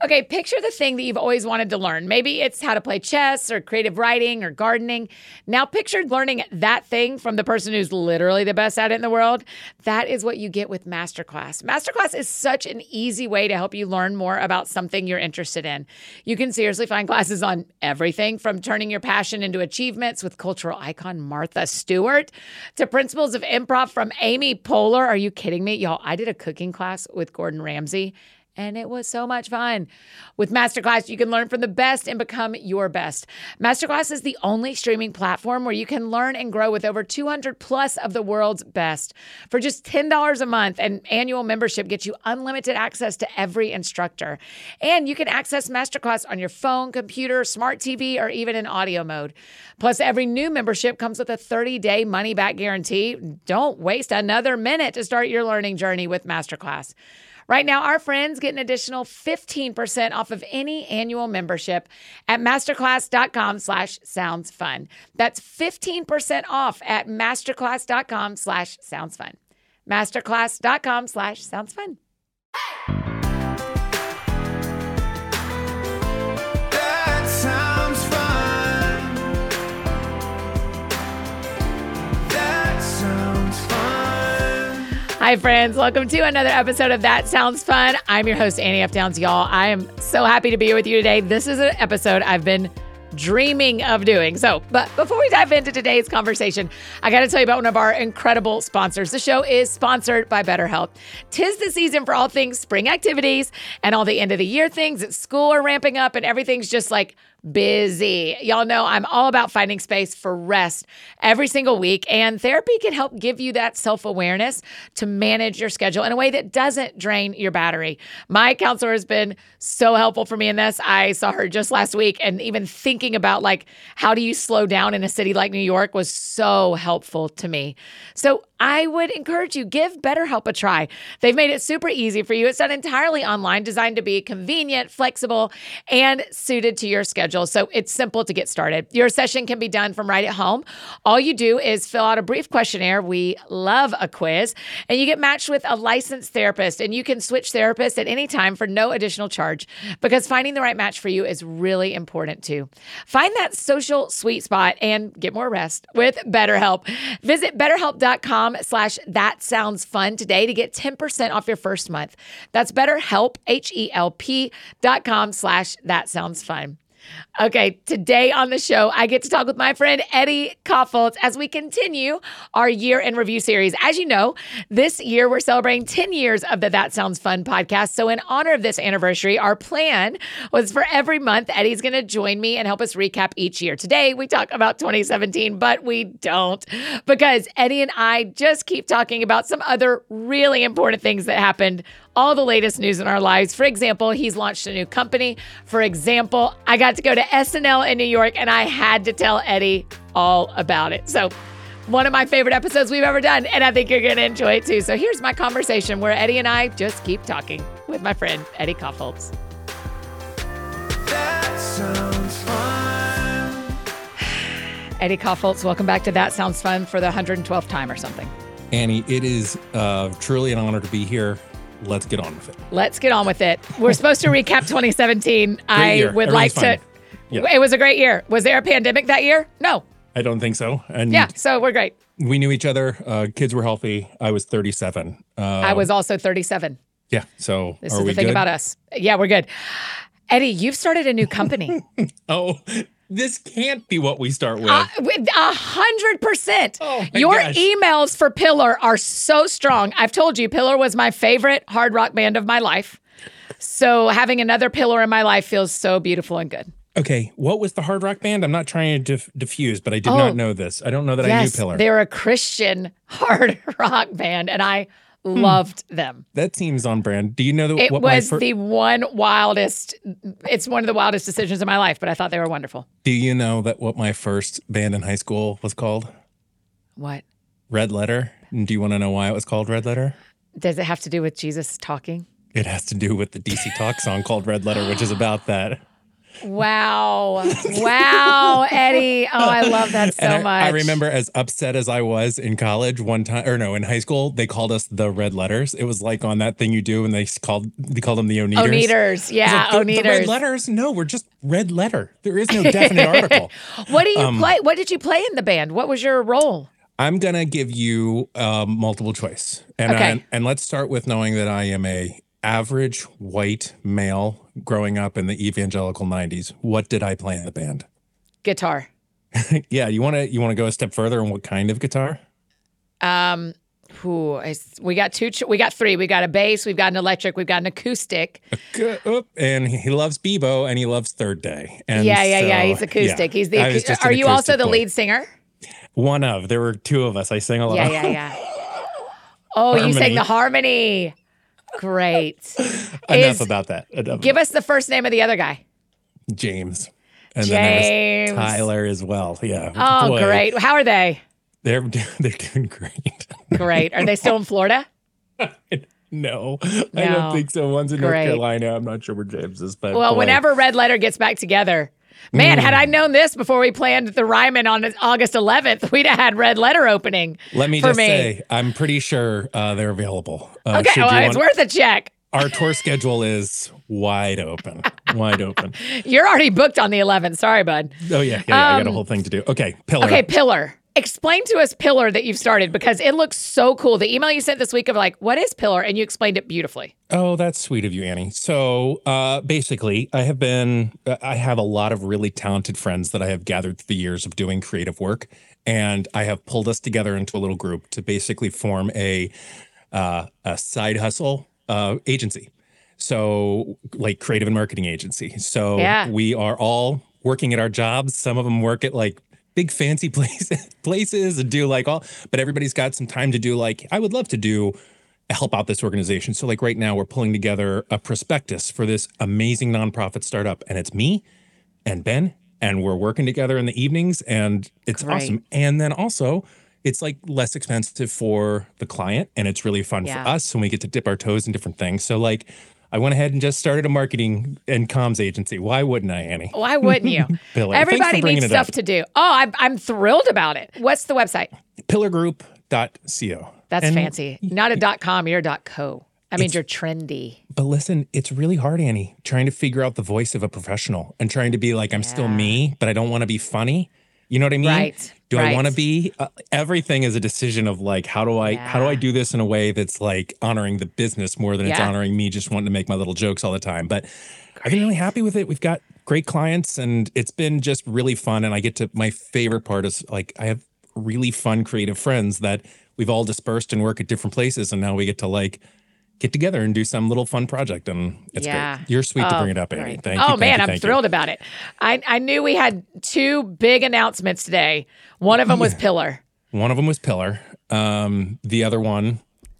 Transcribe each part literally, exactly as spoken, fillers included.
Okay, picture the thing that you've always wanted to learn. Maybe it's how to play chess or creative writing or gardening. Now picture learning that thing from the person who's literally the best at it in the world. That is what you get with Masterclass. Masterclass is such an easy way to help you learn more about something you're interested in. You can seriously find classes on everything from turning your passion into achievements with cultural icon Martha Stewart to principles of improv from Amy Poehler. Are you kidding me? Y'all, I did a cooking class with Gordon Ramsay. And it was so much fun. With Masterclass, you can learn from the best and become your best. Masterclass is the only streaming platform where you can learn and grow with over two hundred plus of the world's best. For just ten dollars a month, an annual membership gets you unlimited access to every instructor. And you can access Masterclass on your phone, computer, smart T V, or even in audio mode. Plus, every new membership comes with a thirty-day money-back guarantee. Don't waste another minute to start your learning journey with Masterclass. Right now, our friends get an additional fifteen percent off of any annual membership at masterclass.com slash sounds fun. That's fifteen percent off at masterclass.com slash sounds fun. Masterclass.com slash sounds fun. That sounds fun. That sounds fun. Hi, friends. Welcome to another episode of That Sounds Fun. I'm your host, Annie F. Downs, y'all. I am so happy to be here with you today. This is an episode I've been dreaming of doing. So, but before we dive into today's conversation, I got to tell you about one of our incredible sponsors. The show is sponsored by BetterHelp. 'Tis the season for all things spring activities and all the end of the year things at school are ramping up and everything's just like busy. Y'all know I'm all about finding space for rest every single week, and therapy can help give you that self-awareness to manage your schedule in a way that doesn't drain your battery. My counselor has been so helpful for me in this. I saw her just last week, and even thinking about like how do you slow down in a city like New York was so helpful to me. So I would encourage you, give BetterHelp a try. They've made it super easy for you. It's done entirely online, designed to be convenient, flexible, and suited to your schedule. So it's simple to get started. Your session can be done from right at home. All you do is fill out a brief questionnaire. We love a quiz, and you get matched with a licensed therapist, and you can switch therapists at any time for no additional charge because finding the right match for you is really important too. Find that social sweet spot and get more rest with BetterHelp. Visit betterhelp.com slash that sounds fun today to get ten percent off your first month. That's BetterHelp, H E L P dot com slash that sounds fun. Okay, today on the show, I get to talk with my friend Eddie Kaufholz as we continue our year in review series. As you know, this year we're celebrating ten years of the That Sounds Fun podcast. So in honor of this anniversary, our plan was for every month, Eddie's going to join me and help us recap each year. Today, we talk about twenty seventeen, but we don't because Eddie and I just keep talking about some other really important things that happened, all the latest news in our lives. For example, he's launched a new company. For example, I got to go to S N L in New York and I had to tell Eddie all about it. So one of my favorite episodes we've ever done, and I think you're going to enjoy it too. So here's my conversation where Eddie and I just keep talking with my friend Eddie Kaufholz. That sounds fun. Eddie Kaufholz, welcome back to That Sounds Fun for the one hundred twelfth time or something. Annie, it is uh, truly an honor to be here. Let's get on with it. Let's get on with it. We're supposed to recap twenty seventeen. I year. would like Everything's to. fine. Yeah. It was a great year. Was there a pandemic that year? No. I don't think so. And Yeah, so we're great. we knew each other. Uh, kids were healthy. I was thirty-seven. Uh, I was also thirty-seven. Yeah. So This are is we the thing good? about us. Yeah, we're good. Eddie, you've started a new company. Oh, this can't be what we start with. Uh, with a hundred percent. Oh my Your gosh. emails for Pillar are so strong. I've told you, Pillar was my favorite hard rock band of my life. So having another Pillar in my life feels so beautiful and good. Okay. What was the hard rock band? I'm not trying to dif- diffuse, but I did Oh. not know this. I don't know that I knew Yes, Pillar. they're a Christian hard rock band, and I loved them. That seems on brand. Do you know the, It what my was fir- the one wildest, it's one of the wildest decisions of my life, but I thought they were wonderful. Do you know that what my first band in high school was called? What? Red Letter. And do you want to know why it was called Red Letter? Does it have to do with Jesus talking? It has to do with the D C Talk song called Red Letter, which is about that. Wow. Wow, Eddie. Oh, I love that so And I, much. I remember as upset as I was in college one time, or no, in high school, they called us the red letters. It was like on that thing you do, and they called they called them the Oneaters. Oneaters. Yeah, I was like, the, the red Oneaters. letters? No, we're just red letter. There is no definite article. What do you Um, play? What did you play in the band? What was your role? I'm gonna give you um, multiple choice, and Okay. I, and let's start with knowing that I am a average white male growing up in the evangelical nineties. What did I play in the band? Guitar. Yeah, you want to you want to go a step further on what kind of guitar? Um, who is, we got two, ch- we got three. We got a bass, we've got an electric, we've got an acoustic. Good. Oop. And he loves Bebo and he loves Third Day. And yeah, yeah, yeah. so, He's acoustic. yeah, He's the. I was acou- just Are an you also acoustic the boy. lead singer? One of. There were two of us. I sang a lot. Yeah, of yeah, yeah. Oh, you sang Harmony. the harmony. Great. Enough Is- about that. Enough Give us the first name of the other guy. James. And James. then there was Tyler as well. Yeah. Oh, Boy, great. How are they? They're they're doing great. Great. Are they still in Florida? No, I No. don't think so. One's in Great. North Carolina. I'm not sure where James is, but Well, boy. whenever Red Letter gets back together, man, had I known this before we planned the Ryman on August eleventh, we'd have had Red Letter opening. Let me for just me. say, I'm pretty sure uh, they're available. Uh, Okay, should you well, it's want- worth a check. Our tour schedule is wide open, wide open. You're already booked on the eleventh. Sorry, bud. Oh yeah, yeah, yeah I got a Um, whole thing to do. Okay, Pillar. Okay, Pillar. Explain to us Pillar that you've started because it looks so cool. The email you sent this week of like, what is Pillar? And you explained it beautifully. Oh, that's sweet of you, Annie. So uh, basically, I have been, uh, I have a lot of really talented friends that I have gathered through the years of doing creative work. And I have pulled us together into a little group to basically form a, uh, a side hustle uh, agency. So like creative and marketing agency. So Yeah. we are all working at our jobs. Some of them work at like big fancy places, places and do like all, but everybody's got some time to do like, I would love to do help out this organization. So like right now we're pulling together a prospectus for this amazing nonprofit startup and it's me and Ben and we're working together in the evenings and it's Great. awesome. And then also it's like less expensive for the client and it's really fun Yeah. for us and we get to dip our toes in different things. So like I went ahead and just started a marketing and comms agency. Why wouldn't I, Annie? Why wouldn't you? Pillar. Everybody Thanks for bringing needs it stuff up. to do. Oh, I'm, I'm thrilled about it. What's the website? pillar group dot co. That's And- fancy. Not a dot com, you're a dot co. I mean, It's- you're trendy. But listen, it's really hard, Annie, trying to figure out the voice of a professional and trying to be like, I'm still Yeah. me, but I don't want to be funny. You know what I mean? Right, Do I right. want to be? Uh, everything is a decision of like, how do I, how do I Yeah. do this in a way that's like honoring the business more than it's Yeah. honoring me just wanting to make my little jokes all the time. But I've been really happy with it. We've got great clients and it's been just really fun. And I get to, my favorite part is like, I have really fun, creative friends that we've all dispersed and work at different places. And now we get to like, get together and do some little fun project. And it's Yeah. great. You're sweet to Oh, bring it up, Annie. great. Thank oh, you. thank man, you, I'm thank you. thrilled about it. I, I knew we had two big announcements today. One of them was Pillar. One of them was Pillar. Um, the other one,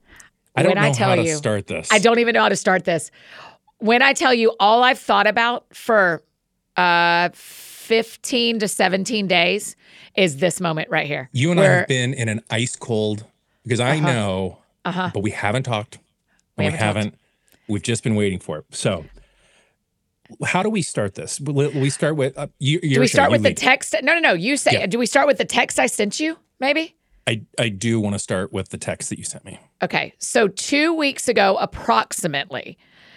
I don't When I know tell how to you- start this. I don't even know how to start this. When I tell you all I've thought about for uh, fifteen to seventeen days is this moment right here. You and I where- have been in an ice cold because I Uh-huh. know, Uh-huh. but we haven't talked. We and we haven't haven't. We've just been waiting for it. So, how do we start this? Will we start with uh, you? Do we start with the text? No, no, no. You say. Yeah. Do we start with the text I sent you? Maybe. I I do want to start with the text that you sent me. Okay. So two weeks ago, approximately,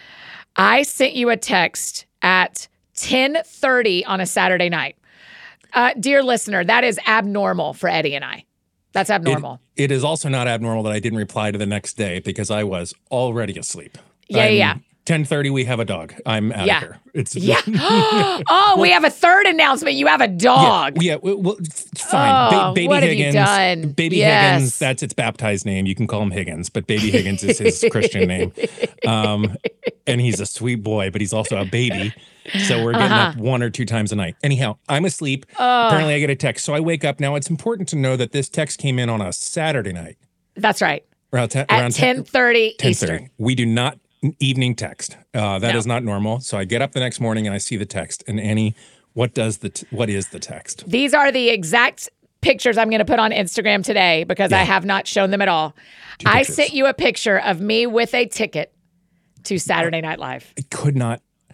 I sent you a text at ten thirty on a Saturday night. Uh, dear listener, that is abnormal for Eddie and I. That's It- abnormal. It is also not abnormal that I didn't reply to the next day because I was already asleep. Yeah, yeah. ten thirty, we have a dog. I'm out Yeah. of here. It's Yeah. Oh, we have a third announcement. You have a dog. Yeah, well, well, f- fine. Oh, Ba- baby what have you Higgins. done? Baby Yes. Higgins. That's its baptized name. You can call him Higgins, but Baby Higgins is his Christian name. Um, and he's a sweet boy, but he's also a baby. So we're getting Uh-huh. up one or two times a night. Anyhow, I'm asleep. Apparently, I get a text. So I wake up. Now, it's important to know that this text came in on a Saturday night That's right. around ten. At around ten thirty ten Eastern. thirty. We do not evening text. Uh, that No. is not normal. So I get up the next morning and I see the text. And Annie, what does the t- what is the text? These are the exact pictures I'm going to put on Instagram today because I Yeah. have not shown them at all. Two I pictures. sent you a picture of me with a ticket to Saturday Night Live. I could not.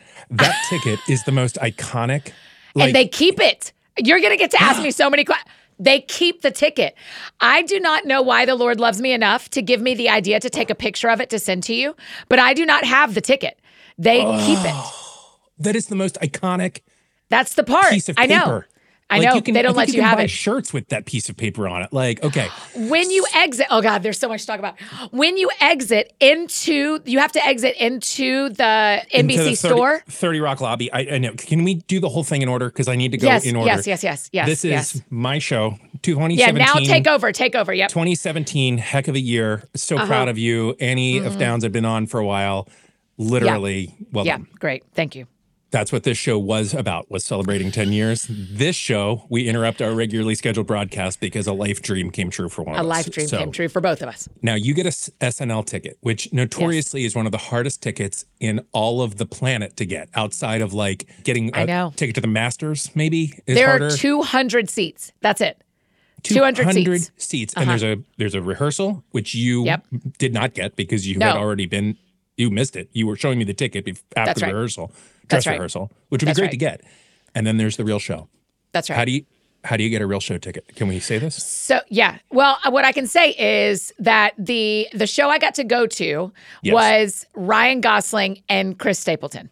That ticket is the most iconic. Like, and they keep it. You're going to get to ask me so many questions. They keep the ticket. I do not know why the Lord loves me enough to give me the idea to take a picture of it to send to you, but I do not have the ticket. They Oh. keep it. that is the most iconic That's the part. piece of I paper. know. I Like, know. you can- they don't I think let you, you can have buy it. shirts with that piece of paper on it. Like, okay, When you exit, oh God, there's so much to talk about. When you exit into, you have to exit into the N B C into the thirty, store. thirty Rock lobby. I, I know. Can we do the whole thing in order? Because I need to go Yes, in order. yes, yes, yes, yes. This is yes. my show. twenty Yeah, seventeen. now take over, take over. Yep. twenty seventeen, heck of a year. So Uh-huh. proud of you. Annie of Downs have been on for a while. Literally, well Yeah, done. great. Thank you. That's what this show was about, was celebrating ten years. This show, we interrupt our regularly scheduled broadcast because a life dream came true for one A of us. life dream So came true for both of us. now you get a s- S N L ticket, which notoriously is one of the hardest tickets in all of the planet to get, outside of like getting I a know. ticket to the Masters, maybe is There harder. are two hundred seats. That's it. two hundred seats. seats. And there's a there's a rehearsal, which you Yep. did not get because you No. had already been, you missed it. You were showing me the ticket bef- after That's the right. rehearsal, That's dress right. rehearsal, which would That's be great right. to get. And then there's the real show. That's right. How do you how do you get a real show ticket? Can we say this? So yeah, well, uh, what I can say is that the the show I got to go to Yes. was Ryan Gosling and Chris Stapleton,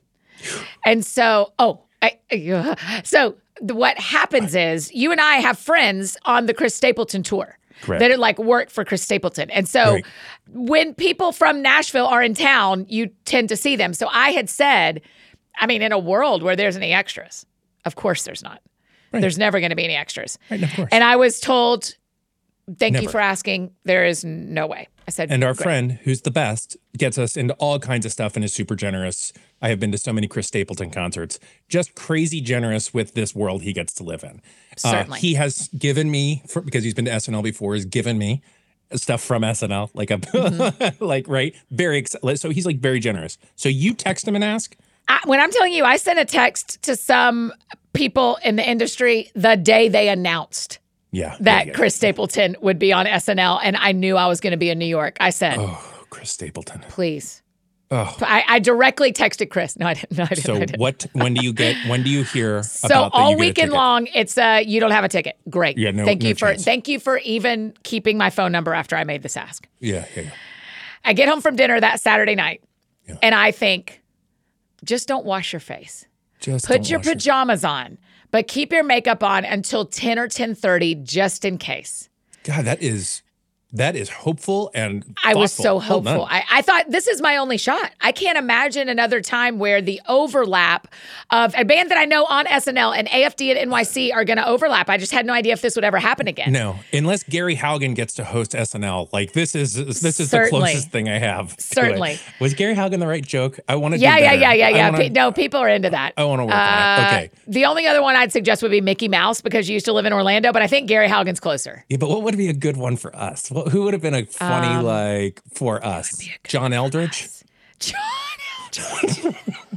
and so oh, I, uh, so the, what happens is you and I have friends on the Chris Stapleton tour Correct. that are like work for Chris Stapleton, and so Right. when people from Nashville are in town, you tend to see them. So I had said, I mean, in a world where there's any extras, of course there's not. Right. There's never going to be any extras. Right, of course. And I was told, thank you Never. for asking. There is no way. I said, And our "Great." friend, who's the best, gets us into all kinds of stuff and is super generous. I have been to so many Chris Stapleton concerts. Just crazy generous with this world he gets to live in. Uh, Certainly. he has given me, for, because he's been to S N L before, has given me stuff from S N L, like a, Mm-hmm. like right, very. Ex- so he's like very generous. So you text him and ask. I, when I'm telling you, I sent a text to some people in the industry the day they announced Yeah, that yeah, yeah. Chris Stapleton would be on S N L, and I knew I was going to be in New York. I said, Oh, Chris Stapleton. please. Oh. I, I directly texted Chris. No, I didn't. No, I didn't. So I didn't. what? When do you get? When do you hear? So about that all you get a weekend ticket? long, it's uh, you don't have a ticket. Great. Yeah, no- Thank no you for chance. thank you for even keeping my phone number after I made this ask. Yeah, yeah, yeah. I get home from dinner that Saturday night, Yeah. and I think, just don't wash your face. Just Put don't your wash your- pajamas on, but keep your makeup on until ten or ten thirty, just in case. God, that is that is hopeful and I was thoughtful. so Well hopeful. done. I, I thought this is my only shot. I can't imagine another time where the overlap of a band that I know on S N L and A F D and N Y C are going to overlap. I just had no idea if this would ever happen again. No, unless Gary Haugen gets to host S N L, like this is this is Certainly. the closest thing I have. to it. Certainly. Was Gary Haugen the right joke? I want to. Yeah, do yeah, better. yeah, yeah, I yeah. wanna- Pe- no, people are into that. I want to work on Uh, it. Okay. The only other one I'd suggest would be Mickey Mouse because you used to live in Orlando, but I think Gary Haugen's closer. Yeah, but what would be a good one for us? Well, who would have been a funny Um, like for us? John Eldridge. John Eldridge.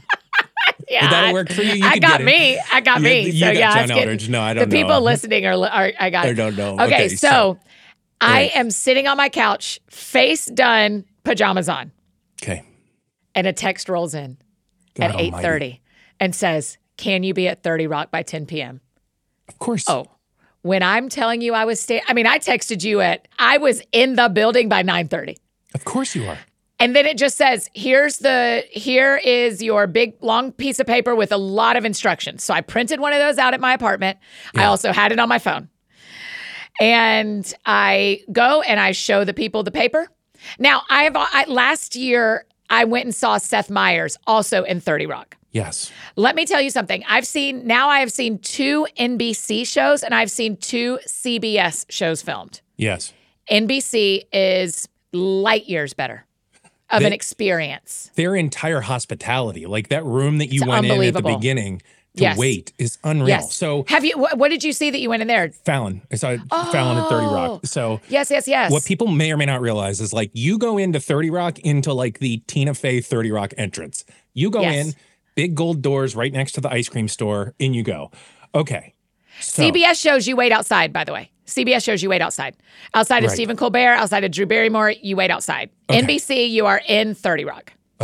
yeah, Would that I- work for you? You I could got get it. me. I got You- me. you so got yeah, John it's getting- Eldridge. No, I don't The know. people listening are, are. I got. I it. don't know. Okay, Okay, so, so- I right. am sitting on my couch, face done, pajamas on, Okay. and a text rolls in God at eight almighty. thirty and says, "Can you be at thirty Rock by ten p.m.?" Of course. Oh, when I'm telling you I was staying, I mean, I texted you at, I was in the building by nine thirty. Of course you are. And then it just says, here's the, here is your big long piece of paper with a lot of instructions. So I printed one of those out at my apartment. I also had it on my phone. And I go and I show the people the paper. Now, I have, I, last year, I went and saw Seth Meyers also in thirty Rock. Yes. Let me tell you something. I've seen, now I have seen two N B C shows and I've seen two C B S shows filmed. Yes. N B C is light years better of They- an experience. Their entire hospitality, like that room that you It's went in at the unbelievable. beginning to Yes. wait, is unreal. Yes. So have you, what, what did you see that you went in there? Fallon, I saw Fallon at thirty Oh. Rock. So Yes, yes, yes. what people may or may not realize is like you go into thirty Rock into like the Tina Fey thirty Rock entrance. You go Yes. in, big gold doors right next to the ice cream store, in you go. Okay. So, C B S shows you wait outside, by the way. C B S shows you wait outside. Outside of Right. Stephen Colbert, outside of Drew Barrymore, you wait outside. Okay. N B C, you are in thirty Rock. Okay.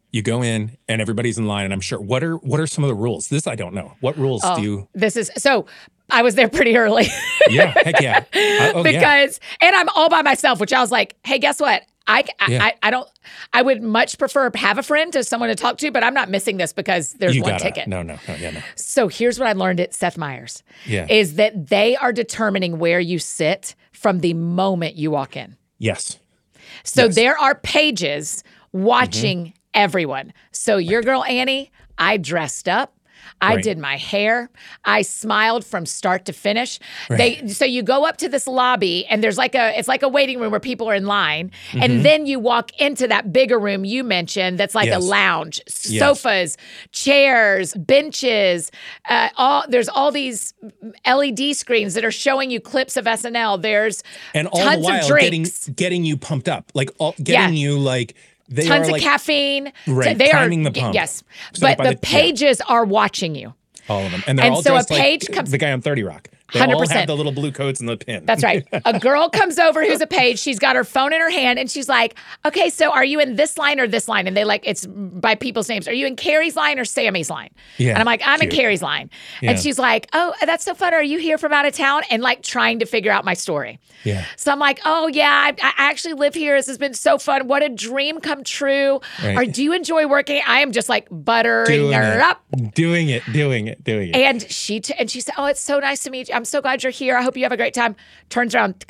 You go in and everybody's in line, and I'm sure. What are what are some of the rules? This I don't know. What rules Oh, do you? This is so. I was there pretty early. Yeah, heck yeah. I- oh, yeah. because and I'm all by myself, which I was like, hey, guess what? I, I, Yeah. I, I don't. I would much prefer have a friend to someone to talk to, but I'm not missing this because there's You one gotta, ticket. No, no, no, yeah, no. So here's what I learned at Seth Meyers: Yeah. is that they are determining where you sit from the moment you walk in. Yes. So Yes. there are pages watching everyone. So your girl Annie, I dressed up. I Right. did my hair. I smiled from start to finish. They so you go up to this lobby and there's like a it's like a waiting room where people are in line, and then you walk into that bigger room you mentioned that's like a Yes. lounge, Yes. sofas, chairs, benches. Uh, all there's all these L E D screens that are showing you clips of S N L. There's And all tons the while of getting drinks. getting you pumped up, like all, getting you like they Tons are of like caffeine. Right, They priming are the pump. yes, So but that by the the- yeah. pages are watching you. all of them, and they're And all so a dressed page like comes- the guy on thirty Rock. They one hundred all percent. have the little blue coats and the pin. That's right. A girl comes over who's a page. She's got her phone in her hand and she's like, okay, so are you in this line or this line? And they like, it's by people's names. Are you in Carrie's line or Sammy's line? Yeah, And I'm like, I'm in cute. Carrie's line. Yeah. And she's like, oh, that's so fun. Are you here from out of town? And like trying to figure out my story. Yeah. So I'm like, oh yeah, I, I actually live here. This has been so fun. What a dream come true. Right. Or do you enjoy working? I am just like buttering Doing her it, up. doing it, doing it, doing it. And she t- and she said, "Oh, it's so nice to meet you. I'm so glad you're here. I hope you have a great time." Turns around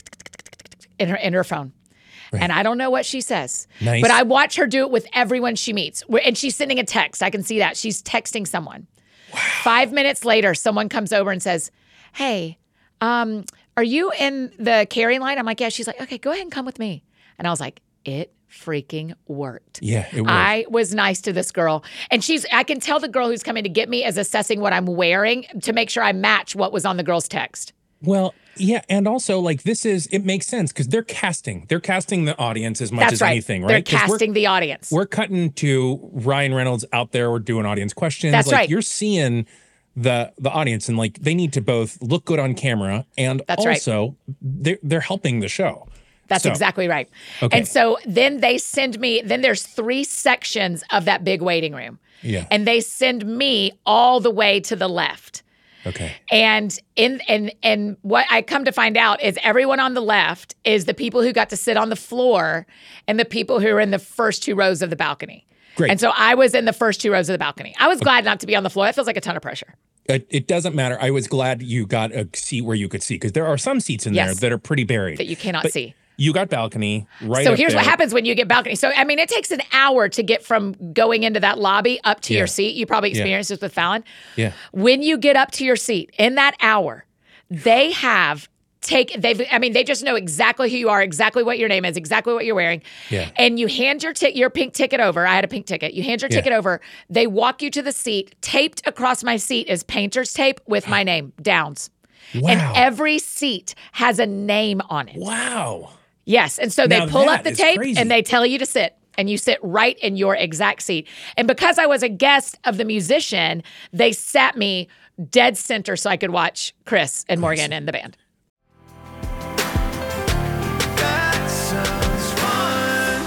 in her in her phone, and I don't know what she says, Nice. but I watch her do it with everyone she meets. Where- And she's sending a text. I can see that she's texting someone. Five minutes later, someone comes over and says, "Hey, um, are you in the Carrie line?" I'm like, "Yeah." She's like, "Okay, go ahead and come with me." And I was like, "It freaking worked." Yeah, it worked. I was nice to this girl. And she's, I can tell the girl who's coming to get me is assessing what I'm wearing to make sure I match what was on the girl's text. Well, yeah, and also like this is it makes sense because they're casting, they're casting the audience as much That's as right. anything, right? They're 'Cause we're- casting the audience. We're cutting to Ryan Reynolds out there. We're doing audience questions. That's like right. You're seeing the the audience, and like they need to both look good on camera and That's right. also they're they're helping the show. That's So- exactly right. Okay. And so then they send me, then there's three sections of that big waiting room. Yeah. And they send me all the way to the left. Okay. And in and and what I come to find out is everyone on the left is the people who got to sit on the floor and the people who are in the first two rows of the balcony. Great. And so I was in the first two rows of the balcony. I was glad not to be on the floor. That feels like a ton of pressure. It, it doesn't matter. I was glad you got a seat where you could see because there are some seats in there Yes. that are pretty buried That you cannot But see. You got balcony right. So up here's what there. happens when you get balcony. So I mean, it takes an hour to get from going into that lobby up to Yeah. your seat. You probably Yeah. experienced this with Fallon. Yeah. When you get up to your seat in that hour, they have take they've I mean, they just know exactly who you are, exactly what your name is, exactly what you're wearing. Yeah. And you hand your tick your pink ticket over. I had a pink ticket. You hand your Yeah. ticket over. They walk you to the seat. Taped across my seat is painter's tape with my name, Downs. Wow. And every seat has a name on it. wow. Yes. And so they Now pull up that the is tape crazy. and they tell you to sit. And you sit right in your exact seat. And because I was a guest of the musician, they sat me dead center so I could watch Chris and Morgan and the band. That sounds fun.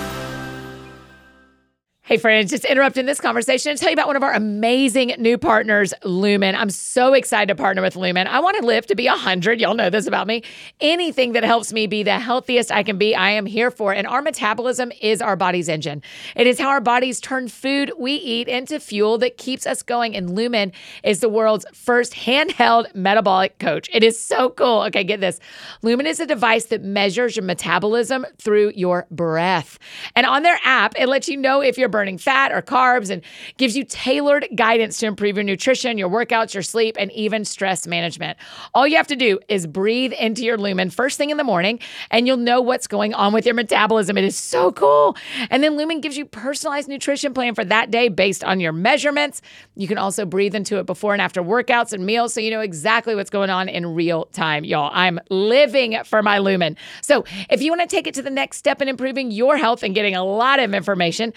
Hey, friends, just interrupting this conversation to tell you about one of our amazing new partners, Lumen. I'm so excited to partner with Lumen. I want to live to be one hundred. Y'all know this about me. Anything that helps me be the healthiest I can be, I am here for. And our metabolism is our body's engine. It is how our bodies turn food we eat into fuel that keeps us going. And Lumen is the world's first handheld metabolic coach. It is so cool. Okay, get this. Lumen is a device that measures your metabolism through your breath. And on their app, it lets you know if you're burning fat or carbs and gives you tailored guidance to improve your nutrition, your workouts, your sleep, and even stress management. All you have to do is breathe into your Lumen first thing in the morning, and you'll know what's going on with your metabolism. It is so cool. And then Lumen gives you personalized nutrition plan for that day based on your measurements. You can also breathe into it before and after workouts and meals so you know exactly what's going on in real time. Y'all, I'm living for my Lumen. So if you want to take it to the next step in improving your health and getting a lot of information, go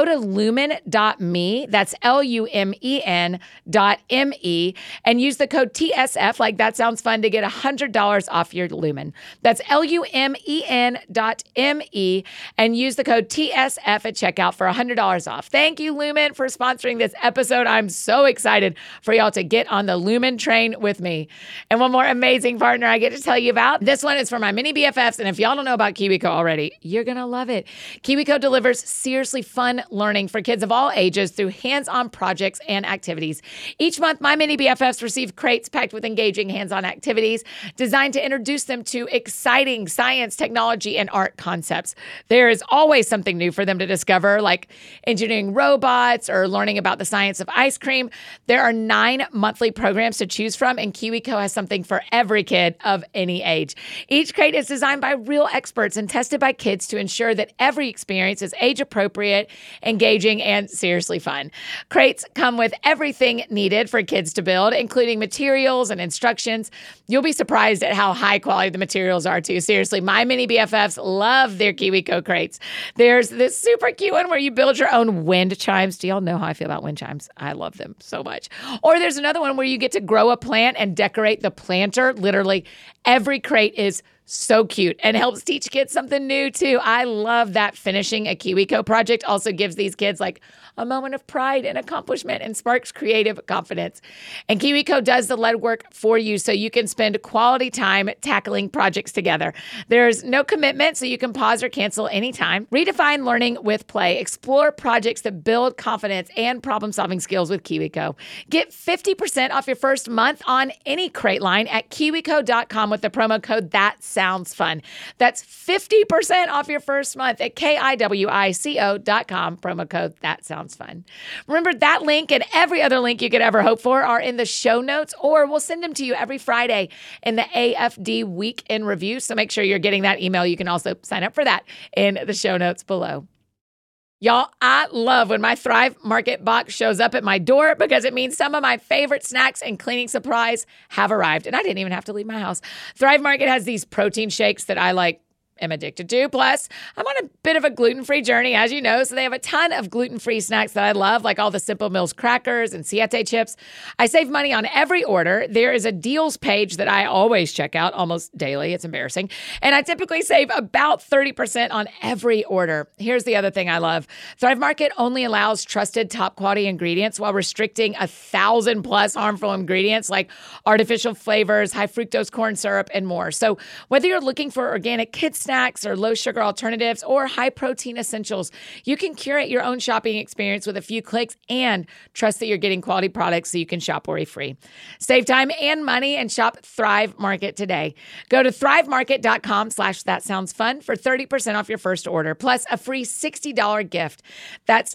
go to lumen dot me, that's L U M E N dot M E, and use the code T S F, like that sounds fun, to get one hundred dollars off your Lumen. That's L U M E N dot M E, and use the code T S F at checkout for one hundred dollars off. Thank you, Lumen, for sponsoring this episode. I'm so excited for y'all to get on the Lumen train with me. And one more amazing partner I get to tell you about. This one is for my mini B F Fs, and if y'all don't know about KiwiCo already, you're going to love it. KiwiCo delivers seriously fun learning for kids of all ages through hands-on projects and activities. Each month, my mini B F Fs receive crates packed with engaging hands-on activities designed to introduce them to exciting science, technology, and art concepts. There is always something new for them to discover, like engineering robots or learning about the science of ice cream. There are nine monthly programs to choose from, and KiwiCo has something for every kid of any age. Each crate is designed by real experts and tested by kids to ensure that every experience is age-appropriate, engaging, and seriously fun. Crates come with everything needed for kids to build, including materials and instructions. You'll be surprised at how high quality the materials are, too. Seriously, my mini B F Fs love their KiwiCo crates. There's this super cute one where you build your own wind chimes. Do y'all know how I feel about wind chimes? I love them so much. Or there's another one where you get to grow a plant and decorate the planter. Literally, every crate is so cute and helps teach kids something new, too. I love that finishing a KiwiCo project also gives these kids like a moment of pride and accomplishment and sparks creative confidence. And KiwiCo does the lead work for you so you can spend quality time tackling projects together. There's no commitment, so you can pause or cancel anytime. Redefine learning with play. Explore projects that build confidence and problem-solving skills with KiwiCo. Get fifty percent off your first month on any crate line at kiwico dot com with the promo code That Sounds Fun. That's fifty percent off your first month at K I W I C O dot com, promo code That Sounds Fun. Remember, that link and every other link you could ever hope for are in the show notes, or we'll send them to you every Friday in the A F D Week in Review. So make sure you're getting that email. You can also sign up for that in the show notes below. Y'all, I love when my Thrive Market box shows up at my door because it means some of my favorite snacks and cleaning supplies have arrived, and I didn't even have to leave my house. Thrive Market has these protein shakes that I like am addicted to. Plus, I'm on a bit of a gluten-free journey, as you know, so they have a ton of gluten-free snacks that I love, like all the Simple Mills crackers and Siete chips. I save money on every order. There is a deals page that I always check out almost daily. It's embarrassing. And I typically save about thirty percent on every order. Here's the other thing I love. Thrive Market only allows trusted top-quality ingredients while restricting a thousand plus harmful ingredients like artificial flavors, high fructose corn syrup, and more. So whether you're looking for organic kids snacks, snacks or low sugar alternatives or high protein essentials, you can curate your own shopping experience with a few clicks and trust that you're getting quality products so you can shop worry-free. Save time and money and shop Thrive Market today. Go to thrivemarket.com slash that sounds fun for thirty percent off your first order, plus a free sixty dollars gift. That's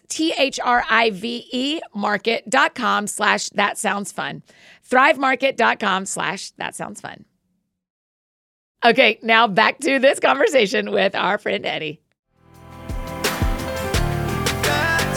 T-H-R-I-V-E market.com slash that sounds fun. Thrivemarket.com slash that sounds fun. Okay, now back to this conversation with our friend Eddie. That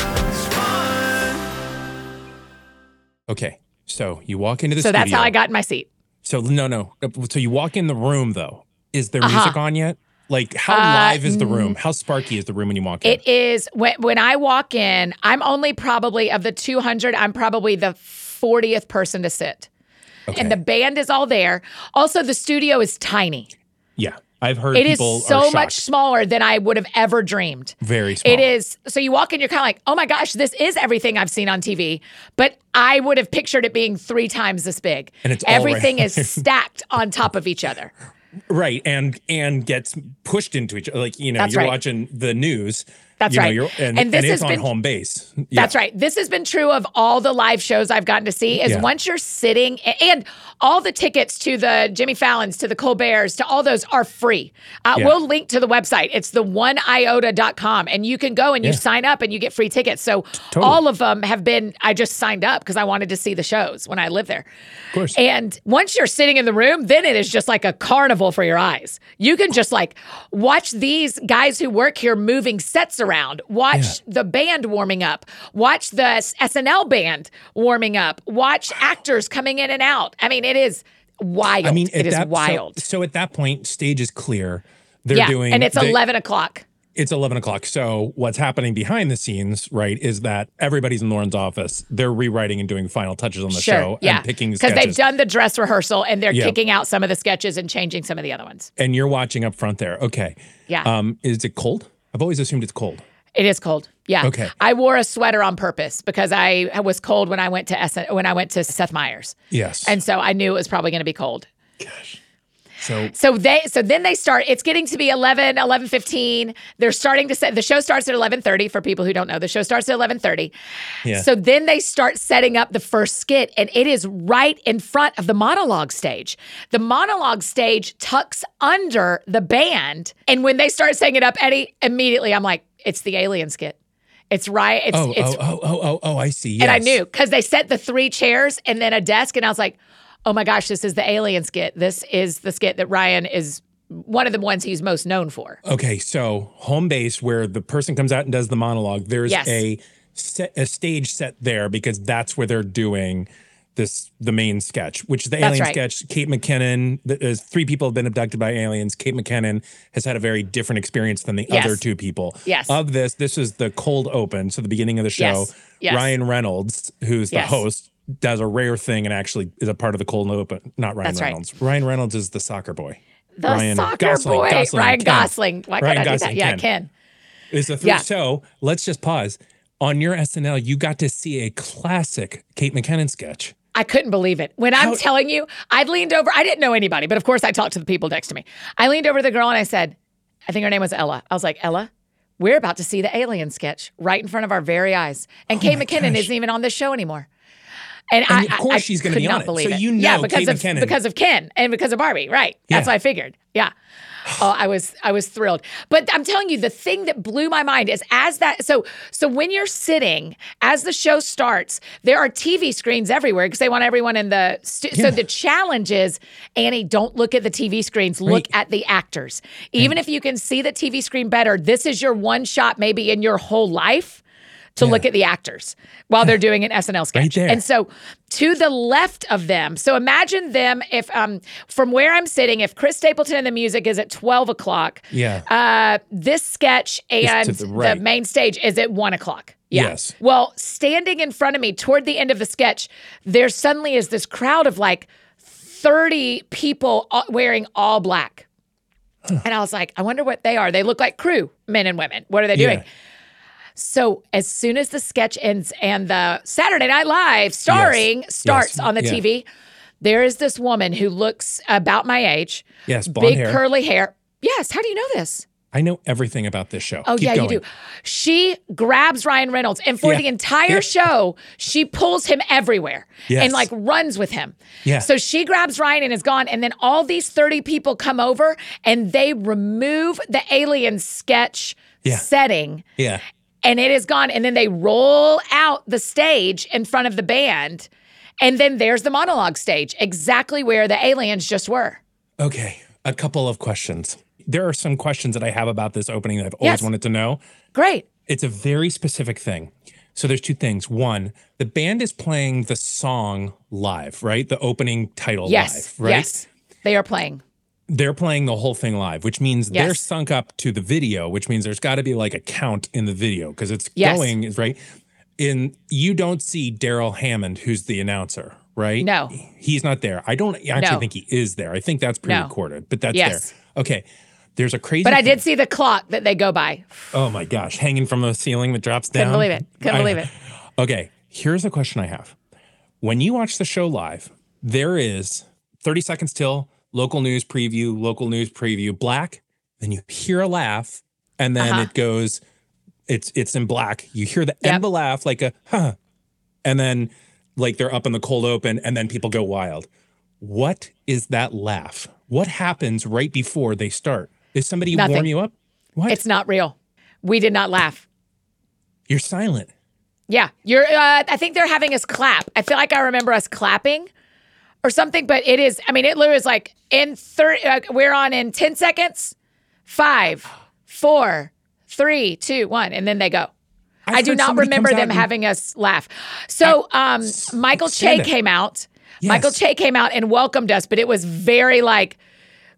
sounds fun. Okay, so you walk into the So studio. that's how I got in my seat. So no, no. So you walk in the room though. Is there Uh-huh. music on yet? Like how Uh, live is the room? How sparky is the room when you walk in? It is, when, when I walk in, I'm only probably, of the two hundred, I'm probably the fortieth person to sit. Okay. And the band is all there. Also, the studio is tiny. Yeah, I've heard It is people are so shocked. much smaller than I would have ever dreamed. Very small. It is. So you walk in, you're kind of like, oh my gosh, this is everything I've seen on T V. But I would have pictured it being three times this big. And it's all Everything right. is stacked on top of each other. Right, and and gets pushed into each other. Like, you know, That's you're right. watching the news. That's you know, right. You're, and, And this and it's has on been- home base. Yeah. That's right. This has been true of all the live shows I've gotten to see is Yeah. once you're sitting, and all the tickets to the Jimmy Fallons, to the Colberts, to all those are free. Uh, Yeah. We'll link to the website. It's the one iota dot com, and you can go and you Yeah. sign up and you get free tickets. So Totally. all of them have been, I just signed up because I wanted to see the shows when I lived there. Of course. And once you're sitting in the room, then it is just like a carnival for your eyes. You can just like watch these guys who work here moving sets around, watch Yeah. the band warming up, watch the S N L band warming up, watch actors coming in and out. I mean, it is wild. I mean, it at is that, wild. So, so at that point, stage is clear. They're yeah, doing, and it's they- eleven o'clock. It's eleven o'clock. So what's happening behind the scenes, right, is that everybody's in Lauren's office. They're rewriting and doing final touches on the Sure, show yeah. and picking Because sketches. they've done the dress rehearsal and they're Yeah. kicking out some of the sketches and changing some of the other ones. And you're watching up front there. Okay. Yeah. Um, is it cold? I've always assumed it's cold. It is cold. Yeah. Okay. I wore a sweater on purpose because I was cold when I went to S- when I went to Seth Meyers. Yes. And so I knew it was probably going to be cold. Gosh. So So they so then they start, it's getting to be eleven, eleven fifteen. They're starting to set, the show starts at eleven thirty for people who don't know. The show starts at eleven thirty. Yeah. So then they start setting up the first skit, and it is right in front of the monologue stage. The monologue stage tucks under the band. And when they start setting it up, Eddie, immediately I'm like, it's the Alien skit. It's right. It's oh, it's oh, oh, oh, oh, oh, I see. Yes. and I knew because they set the three chairs and then a desk, and I was like, oh my gosh, this is the Alien skit. This is the skit that Ryan is one of the ones he's most known for. Okay, so home base where the person comes out and does the monologue, there's Yes. a set, a stage set there because that's where they're doing this the main sketch, which is the That's alien right. sketch. Kate McKinnon, there's three people have been abducted by aliens. Kate McKinnon has had a very different experience than the Yes. other two people. Yes. Of this, this is the cold open, so the beginning of the show. Yes. Yes. Ryan Reynolds, who's the Yes. host, does a rare thing and actually is a part of the cold open. Not Ryan That's right. Reynolds. Ryan Reynolds is the soccer boy. The Ryan soccer Gosling, boy, Gosling, Ryan Ken. Gosling. Why Ryan can't I do Gosling, that? Yeah, Ken. Ken. Is the three. Yeah. So let's just pause. On your S N L, you got to see a classic Kate McKinnon sketch. I couldn't believe it. When I'm How- telling you, I leaned over. I didn't know anybody, but of course I talked to the people next to me. I leaned over to the girl and I said, I think her name was Ella. I was like, Ella, we're about to see the Alien sketch right in front of our very eyes. And Kate Oh my McKinnon gosh. isn't even on this show anymore. And, And I, of course I, I she's gonna could be not on it. believe So it. you yeah, know because Kate of McKinnon. because of Ken and because of Barbie, right? That's Yeah. what I figured. Yeah. Oh, I was I was thrilled. But I'm telling you, the thing that blew my mind is as that so so when you're sitting, as the show starts, there are T V screens everywhere because they want everyone in the stu- Yeah. so the challenge is, Annie, don't look at the T V screens, look Right. at the actors. Even if you can see the T V screen better, this is your one shot maybe in your whole life to Yeah. look at the actors while they're doing an S N L sketch. Right there. And so to the left of them, so imagine them if um from where I'm sitting, if Chris Stapleton and the music is at twelve o'clock, Yeah. uh, this sketch and to the, the right. main stage is at one o'clock. Yeah. Yes. Well, standing in front of me toward the end of the sketch, there suddenly is this crowd of like thirty people all- wearing all black. And I was like, I wonder what they are. They look like crew, men and women. What are they doing? Yeah. So as soon as the sketch ends and the Saturday Night Live starring Yes. starts Yes. on the Yeah. T V, there is this woman who looks about my age, Yes, blonde big hair. curly hair. Yes, how do you know this? I know everything about this show. Oh, Keep yeah, going. you do. She grabs Ryan Reynolds, and for Yeah. the entire Yeah. show, she pulls him everywhere Yes. and like runs with him. Yeah. So she grabs Ryan and is gone. And then all these thirty people come over and they remove the alien sketch Yeah. setting, Yeah. and it is gone. And then they roll out the stage in front of the band. And then there's the monologue stage, exactly where the aliens just were. Okay. A couple of questions. There are some questions that I have about this opening that I've always Yes. wanted to know. Great. It's a very specific thing. So there's two things. One, the band is playing the song live, right? The opening title Yes. live, right? Yes. They are playing. They're playing the whole thing live, which means they're Yes. sunk up to the video, which means there's got to be like a count in the video because it's Yes. going, right? In you don't see Daryl Hammond, who's the announcer, right? No. He's not there. I don't actually No. think he is there. I think that's No. pre-recorded, but that's Yes. there. Okay. There's a crazy But I thing- did see the clock that they go by. Oh my gosh, hanging from the ceiling that drops down. Couldn't believe it. Couldn't I- believe it. Okay, here's a question I have. When you watch the show live, there is thirty seconds till, local news preview, local news preview, black, then you hear a laugh, and then Uh-huh. it goes, it's it's in black. You hear the Yep. end of the laugh, like a huh, and then like they're up in the cold open, and then people go wild. What is that laugh? What happens right before they start? Is somebody Nothing. warm you up? What? It's not real. We did not laugh. You're silent. Yeah, you're. Uh, I think they're having us clap. I feel like I remember us clapping or something, but it is. I mean, it literally is like in thirty. Uh, we're on in ten seconds. Five, four, three, two, one, and then they go. I've I do heard not somebody remember comes out them and- having us laugh. So, um, Michael Che stand it. came out. Yes. Michael Che came out and welcomed us, but it was very like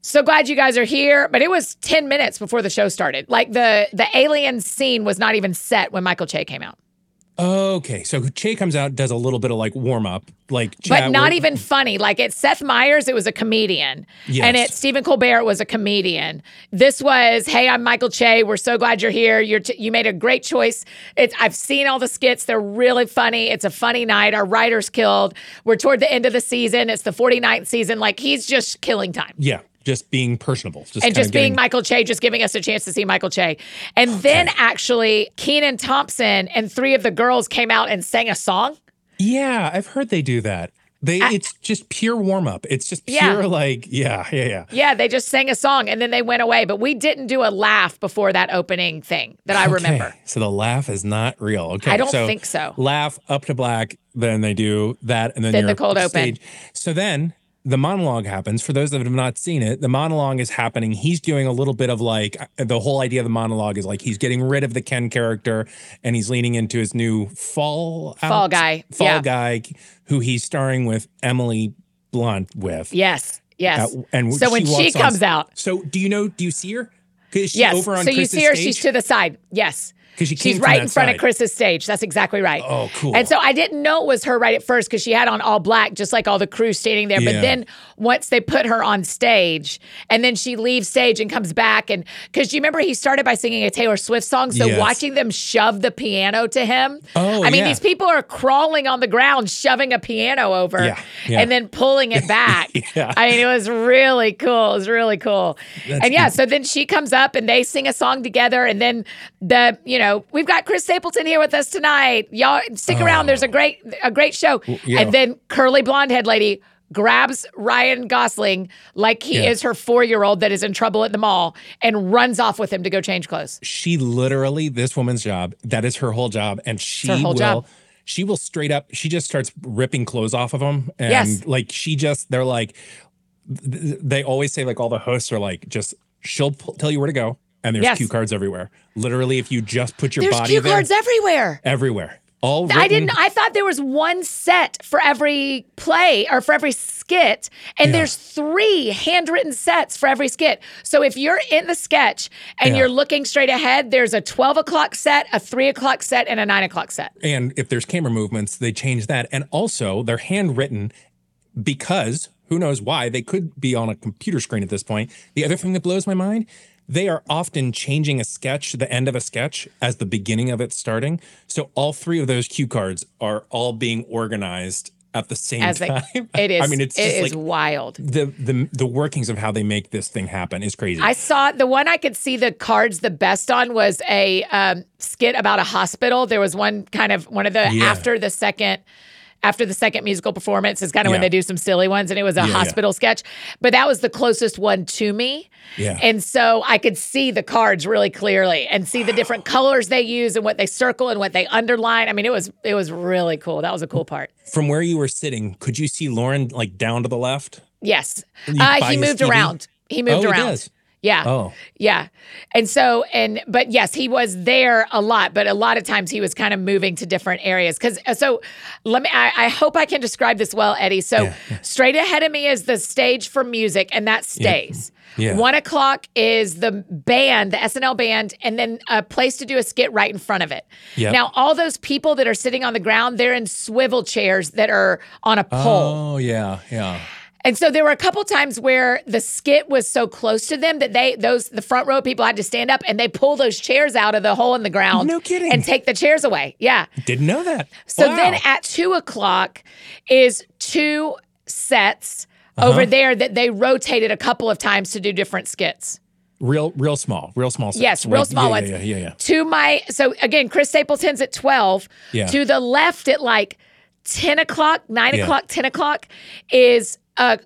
So glad you guys are here. But it was ten minutes before the show started. Like the the alien scene was not even set when Michael Che came out. Okay, so Che comes out, does a little bit of like warm up, like, but chat not with- even funny. Like it's Seth Meyers, it was a comedian, Yes. and it's Stephen Colbert was a comedian. This was, hey, I'm Michael Che. We're so glad you're here. You're t- you made a great choice. It's I've seen all the skits. They're really funny. It's a funny night. Our writers killed. We're toward the end of the season. It's the forty-ninth season. Like he's just killing time. Yeah, just being personable, just and kinda just being getting- Michael Che, just giving us a chance to see Michael Che. And then actually, Kenan Thompson and three of the girls came out and sang a song. Yeah, I've heard they do that. They I- it's just pure warm up. It's just pure Yeah. like yeah, yeah, yeah. Yeah, they just sang a song and then they went away. But we didn't do a laugh before that opening thing that I remember. Okay, so the laugh is not real. Okay, I don't so think so. Laugh up to black, then they do that, and then, Then you're the cold open. stage. So then the monologue happens. For those that have not seen it, the monologue is happening. He's doing a little bit of like the whole idea of the monologue is like he's getting rid of the Ken character and he's leaning into his new fall Fall out- guy, fall yeah. guy, who he's starring with Emily Blunt with. Yes, yes. Uh, and so when she walks on- comes out, So do you know? Do you see her? Is she yes. over on so you Chris's see her, stage? she's to the side. Yes. 'Cause she came She's from right that in front side. of Chris's stage. That's exactly right. Oh, cool. And so I didn't know it was her right at first because she had on all black, just like all the crew standing there. Yeah. But then once they put her on stage and then she leaves stage and comes back. And because you remember he started by singing a Taylor Swift song. So Yes. watching them shove the piano to him. Oh, I mean, yeah. these people are crawling on the ground, shoving a piano over Yeah, yeah. and then pulling it back. Yeah. I mean, it was really cool. It was really cool. That's and yeah, neat. so then she comes up and they sing a song together. And then the, you know, we've got Chris Stapleton here with us tonight. Y'all stick around. There's a great, a great show. yeah. And then curly blonde head lady grabs Ryan Gosling like he Yeah. is her four-year-old that is in trouble at the mall and runs off with him to go change clothes. She literally, this woman's job, that is her whole job. And she her whole will, job. she will straight up, she just starts ripping clothes off of them. And Yes. like, she just, they're like, th- they always say like all the hosts are like, just, she'll p- tell you where to go. And there's Yes. cue cards everywhere. Literally, if you just put your There's body cue there, cards everywhere. everywhere. All I written- didn't. I thought there was one set for every play or for every skit, and Yeah. there's three handwritten sets for every skit. So if you're in the sketch and Yeah. you're looking straight ahead, there's a twelve o'clock set, a three o'clock set, and a nine o'clock set. And if there's camera movements, they change that. And also, they're handwritten because who knows why they could be on a computer screen at this point. The other thing that blows my mind, they are often changing a sketch, the end of a sketch, as the beginning of it starting. So all three of those cue cards are all being organized at the same As they, time. it is. I mean, it's it just is like wild. the the the workings of how they make this thing happen is crazy. I saw the one I could see the cards the best on was a um, skit about a hospital. There was one kind of one of the Yeah. after the second. After the second musical performance is kind of when Yeah. they do some silly ones, and it was a Yeah, yeah. hospital sketch. But that was the closest one to me. Yeah. And so I could see the cards really clearly and see the different colors they use and what they circle and what they underline. I mean, it was it was really cool. That was a cool part. From where you were sitting, could you see Lauren like down to the left? Yes. You Uh, buy he his moved T V? around. He moved Oh, he around. does? Yeah. Oh. Yeah. And so, and, but yes, he was there a lot, but a lot of times he was kind of moving to different areas. Cause so let me, I, I hope I can describe this well, Eddie. So Yeah, yeah. straight ahead of me is the stage for music, and that stays. Yeah. One o'clock is the band, the S N L band, and then a place to do a skit right in front of it. Yep. Now, all those people that are sitting on the ground, they're in swivel chairs that are on a pole. Oh, yeah, yeah. And so there were a couple times where the skit was so close to them that they those the front row people had to stand up and they pull those chairs out of the hole in the ground. No kidding. And take the chairs away. Yeah. Didn't know that. So Wow. then at two o'clock is two sets Uh-huh. over there that they rotated a couple of times to do different skits. real, real small, real small. sets. Yes, real Like, small yeah, ones. Yeah, yeah, yeah. To my so again, Chris Stapleton's at twelve. Yeah. To the left at like ten o'clock, nine Yeah. o'clock, ten o'clock is a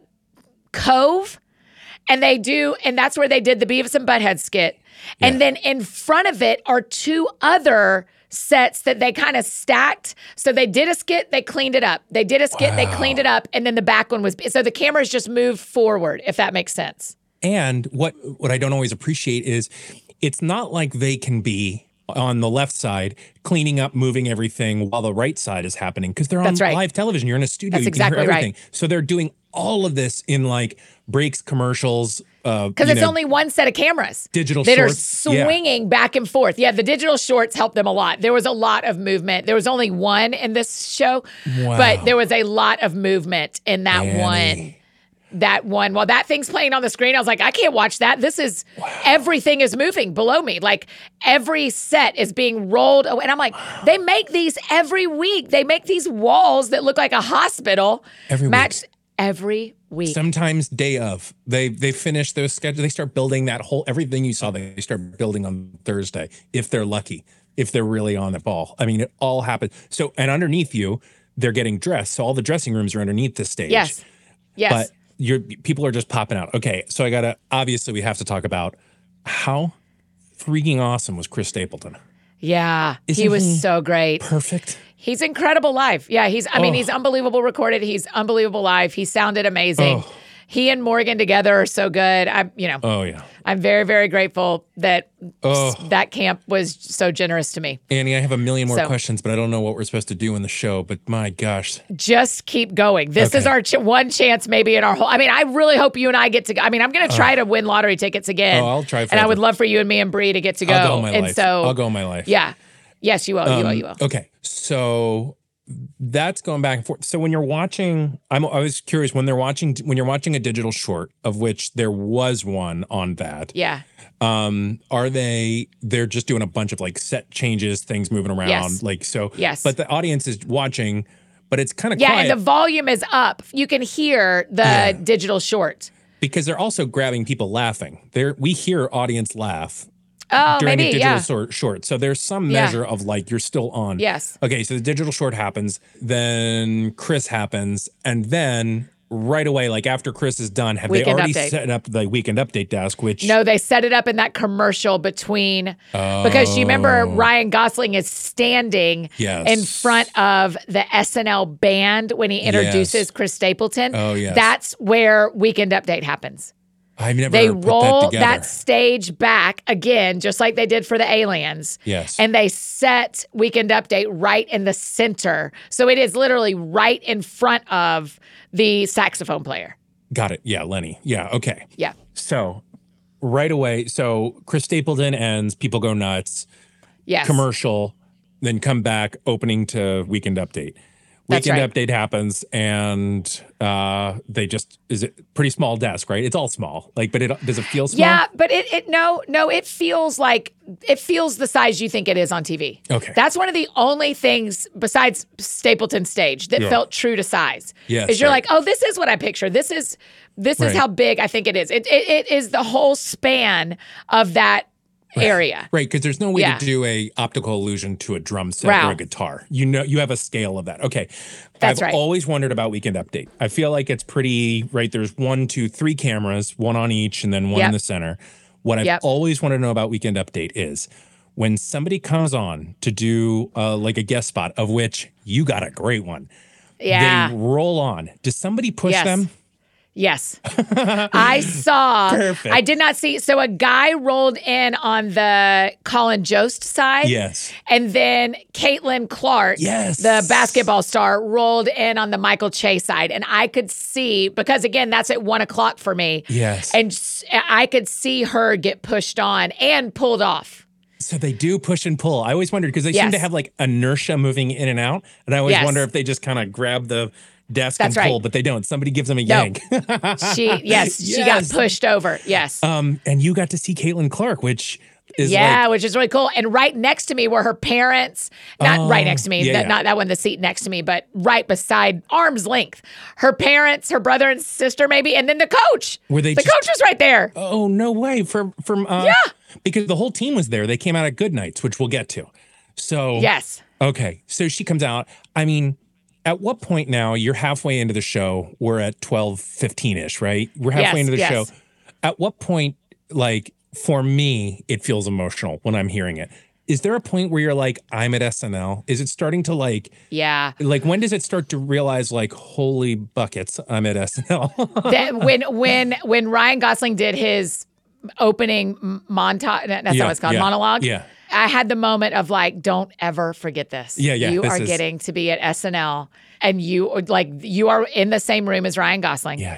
Cove. And they do, and that's where they did the Beavis and Butthead skit. And Yeah. then in front of it are two other sets that they kind of stacked. So they did a skit, they cleaned it up. They did a skit, they cleaned it up, and then the back one was so the cameras just moved forward, if that makes sense. And what what I don't always appreciate is it's not like they can be on the left side cleaning up, moving everything while the right side is happening because they're on That's right. live television. You're in a studio. That's you can hear exactly right. everything. So they're doing all of this in like breaks, commercials, uh, Because you it's know, only one set of cameras digital that shorts. are Yeah. swinging back and forth. Yeah, the digital shorts helped them a lot. There was a lot of movement. There was only one in this show, Wow. but there was a lot of movement in that Annie. one. That one, while that thing's playing on the screen, I was like, I can't watch that. This is everything is moving below me. Like every set is being rolled away. And I'm like, they make these every week. They make these walls that look like a hospital. Every week. match every week. Sometimes day of. They they finish those schedules. They start building that whole everything you saw. They start building on Thursday if they're lucky. If they're really on the ball. I mean, it all happens. So and underneath you, they're getting dressed. So all the dressing rooms are underneath the stage. Yes. Yes. But you're people are just popping out. Okay, so I gotta obviously we have to talk about how freaking awesome was Chris Stapleton. Yeah, he Isn't was he so great. Perfect. He's incredible live. Yeah, he's, I mean, Oh. he's unbelievable recorded. He's unbelievable live. He sounded amazing. Oh. He and Morgan together are so good. I'm, you know, Oh yeah. I'm very, very grateful that Oh. that camp was so generous to me. Annie, I have a million more So- questions, but I don't know what we're supposed to do in the show. But my gosh. Just keep going. This is Okay. our ch- one chance maybe in our whole, I mean, I really hope you and I get to go. I mean, I'm going to try to win lottery tickets again. Oh, I'll try And I would forever. love for you and me and Bree to get to go. I'll go my and life. so, I'll go my life. yeah. Yes, you will. you will. Um, You will. Okay, so that's going back and forth. So when you're watching, I'm I was curious when they're watching when you're watching a digital short, of which there was one on that. Yeah. Um, are they? They're just doing a bunch of like set changes, things moving around, Yes. like so. Yes. But the audience is watching, but it's kind of Yeah, quiet and the volume is up. You can hear the Yeah. digital short. because they're also grabbing people laughing. There, we hear audience laugh. Oh, During maybe, a digital yeah. sort, short. So there's some Yeah. measure of like you're still on. Yes. Okay, so the digital short happens, then Chris happens, and then right away, like after Chris is done, have Weekend they already update. set up the weekend update desk? Which No, they set it up in that commercial between because you remember Ryan Gosling is standing Oh. Yes. in front of the S N L band when he introduces Yes. Chris Stapleton. Oh, yes. That's where Weekend Update happens. I've never They put roll that, that, together. stage back again, just like they did for the aliens. Yes. And they set Weekend Update right in the center. So it is literally right in front of the saxophone player. Got it. Yeah, Lenny. Yeah. Okay. Yeah. So right away, so Chris Stapleton ends. People go nuts. Yes. Commercial, then come back. Opening to weekend update. That's Weekend right. update happens, and uh, they just is it pretty small desk, right? It's all small, like, but it does it feel small? Yeah, but it it no no it feels like it feels the size you think it is on T V. Okay. That's one of the only things besides Stapleton stage that Yeah. felt true to size. Yes, is you're right. like, oh, this is what I picture. This is this is Right. how big I think it is. It it, it is the whole span of that area. Right, because there's no way Yeah. to do a optical illusion to a drum set Wow. or a guitar. You know, you have a scale of that. Okay, That's I've right. always wondered about Weekend Update. I feel like it's pretty right. There's one, two, three cameras, one on each, and then one in Yep. the center. What I've Yep. always wanted to know about Weekend Update is when somebody comes on to do uh, like a guest spot, of which you got a great one. Yeah. They roll on. Does somebody push Yes. them? Yes. I saw. Perfect. I did not see. So a guy rolled in on the Colin Jost side. Yes. And then Caitlin Clark, Yes. the basketball star, rolled in on the Michael Che side. And I could see, because again, that's at one o'clock for me. Yes. And s- I could see her get pushed on and pulled off. So they do push and pull. I always wondered because they seem Yes. to have like inertia moving in and out. And I always Yes. wonder if they just kind of grab the desk That's and pull, right. but they don't. Somebody gives them a No. yank. She, yes, she got Yes. pushed over. Yes. um, and you got to see Caitlin Clark, which is Yeah, like, which is really cool. And right next to me were her parents. Not Oh, right next to me, yeah, that, yeah. not that one, the seat next to me, but right beside, arm's length. Her parents, her brother and sister, maybe, and then the coach. Were they the just- coach was right there. oh, no way. From, from, uh, Yeah. because the whole team was there. They came out at Good Nights, which we'll get to. So, Yes. okay. So she comes out. I mean, at what point now, you're halfway into the show. We're at twelve fifteen ish, right? We're halfway Yes, into the yes. show. At what point, like, for me, it feels emotional when I'm hearing it. Is there a point where you're like, I'm at S N L? Is it starting to like, Yeah. like, when does it start to realize, like, holy buckets, I'm at S N L? That- when when when Ryan Gosling did his opening m- montage, that's Yeah, not what it's called, yeah, monologue. yeah. I had the moment of like, don't ever forget this. Yeah, yeah, You this are is- getting to be at S N L, and you like you are in the same room as Ryan Gosling. Yeah, yeah, yeah.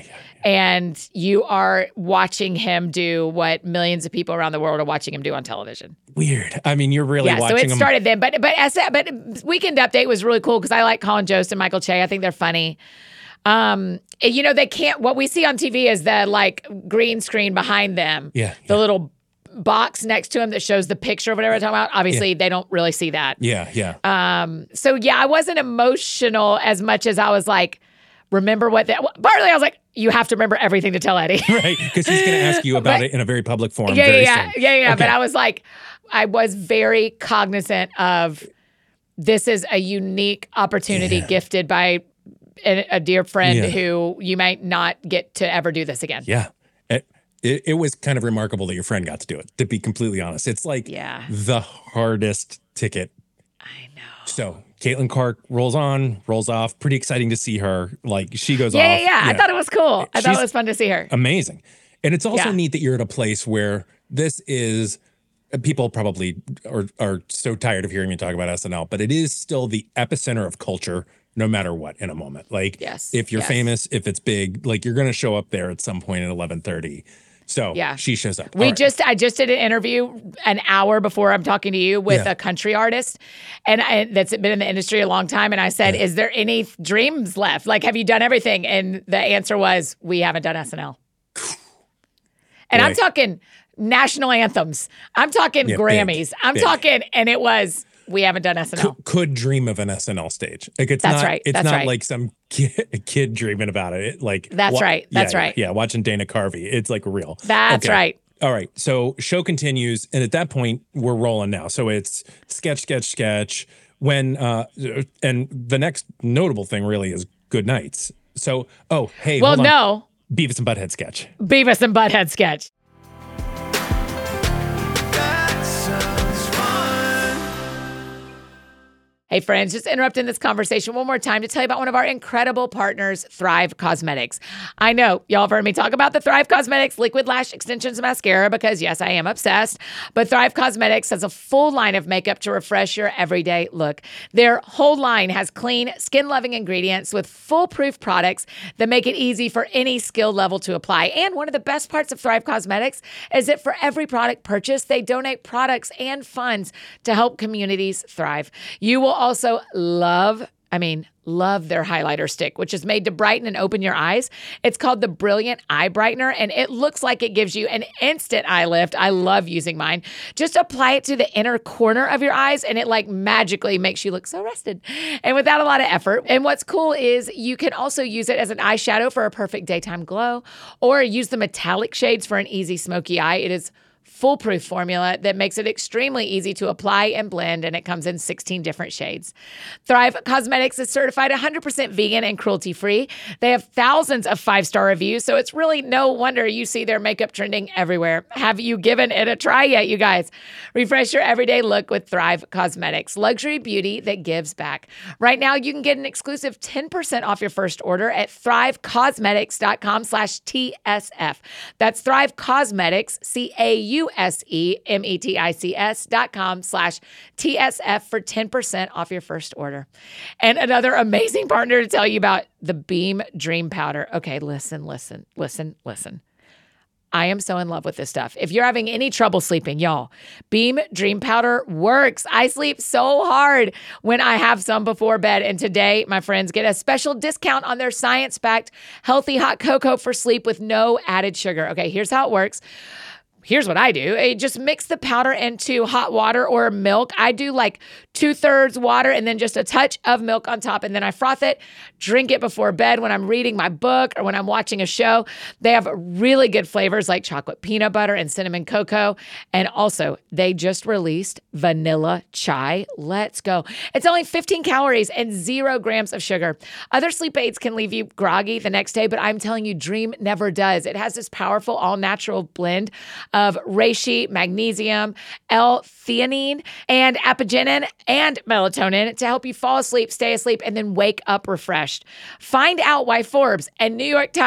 and you are watching him do what millions of people around the world are watching him do on television. Weird. I mean, you're really Yeah, so watching it him. started then. But but as but Weekend Update was really cool because I like Colin Jost and Michael Che. I think they're funny. Um, and, you know, they can't. What we see on T V is the like green screen behind them. Yeah, the yeah. little box next to him that shows the picture of whatever we're talking about. Obviously, Yeah. they don't really see that. Yeah, yeah. Um, so yeah, I wasn't emotional as much as I was like, remember what that. Partly, I was like, you have to remember everything to tell Eddie. Right, because he's going to ask you about But- it in a very public forum. Yeah, very yeah, soon. yeah, yeah. But Okay. I was like, I was very cognizant of this is a unique opportunity Yeah. gifted by a, a dear friend Yeah. who you might not get to ever do this again. Yeah. It, it, it was kind of remarkable that your friend got to do it, to be completely honest. It's like Yeah. the hardest ticket. I know. So Caitlin Clark rolls on, rolls off. Pretty exciting to see her. Like she goes Yeah, off. yeah, yeah. I thought it was cool. I thought She's it was fun to see her. amazing. And it's also Yeah. neat that you're at a place where this is people probably are, are so tired of hearing me talk about S N L, but it is still the epicenter of culture no matter what in a moment. Like Yes, if you're yes. famous, if it's big, like you're going to show up there at some point at eleven thirty. So Yeah. she shows up. We All right. just, I just did an interview an hour before I'm talking to you with Yeah. a country artist, and I, that's been in the industry a long time. And I said, "Is there any dreams left? Like, have you done everything?" And the answer was, "We haven't done S N L." And I'm Boy. talking national anthems. I'm talking Yeah, big, Grammys. I'm big. talking, and it was, "We haven't done S N L." could, could dream of an S N L stage. Like it's That's not, right, It's that's not right. like some kid, kid dreaming about it. Like That's right, yeah, that's yeah, right. Yeah, watching Dana Carvey. It's like real. That's Okay. right. All right. So show continues, and at that point we're rolling now. So it's sketch, sketch, sketch. When uh, and the next notable thing really is Good Nights. So oh hey, Well, hold on. no, Beavis and Butthead sketch. Beavis and Butthead sketch. That sounds fun. Hey, friends, just interrupting this conversation one more time to tell you about one of our incredible partners, Thrive Cosmetics. I know y'all have heard me talk about the Thrive Cosmetics Liquid Lash Extensions Mascara because, yes, I am obsessed. But Thrive Cosmetics has a full line of makeup to refresh your everyday look. Their whole line has clean, skin-loving ingredients with foolproof products that make it easy for any skill level to apply. And one of the best parts of Thrive Cosmetics is that for every product purchased, they donate products and funds to help communities thrive. You will also love, I mean, love their highlighter stick, which is made to brighten and open your eyes. It's called the Brilliant Eye Brightener, and it looks like it gives you an instant eye lift. I love using mine. Just apply it to the inner corner of your eyes, and it like magically makes you look so rested and without a lot of effort. And what's cool is you can also use it as an eyeshadow for a perfect daytime glow, or use the metallic shades for an easy smoky eye. It is foolproof formula that makes it extremely easy to apply and blend, and it comes in sixteen different shades. Thrive Cosmetics is certified one hundred percent vegan and cruelty-free. They have thousands of five-star reviews, so it's really no wonder you see their makeup trending everywhere. Have you given it a try yet, you guys? Refresh your everyday look with Thrive Cosmetics, luxury beauty that gives back. Right now, you can get an exclusive ten percent off your first order at thrivecosmetics.com slash TSF. That's Thrive Cosmetics, C A U S E M E T I C S dot com slash T S F for ten percent off your first order. And another amazing partner to tell you about, the Beam Dream Powder. Okay, listen, listen, listen, listen. I am so in love with this stuff. If you're having any trouble sleeping, y'all, Beam Dream Powder works. I sleep so hard when I have some before bed. And today, my friends, get a special discount on their science-backed healthy hot cocoa for sleep with no added sugar. Okay, here's how it works. Here's what I do. I just mix the powder into hot water or milk. I do like two thirds water and then just a touch of milk on top. And then I froth it, drink it before bed when I'm reading my book or when I'm watching a show. They have really good flavors like chocolate peanut butter and cinnamon cocoa. And also, they just released vanilla chai. Let's go. It's only fifteen calories and zero grams of sugar. Other sleep aids can leave you groggy the next day, but I'm telling you, Dream never does. It has this powerful all-natural blend of reishi, magnesium, L-theanine, and apigenin, and melatonin to help you fall asleep, stay asleep, and then wake up refreshed. Find out why Forbes and New York Times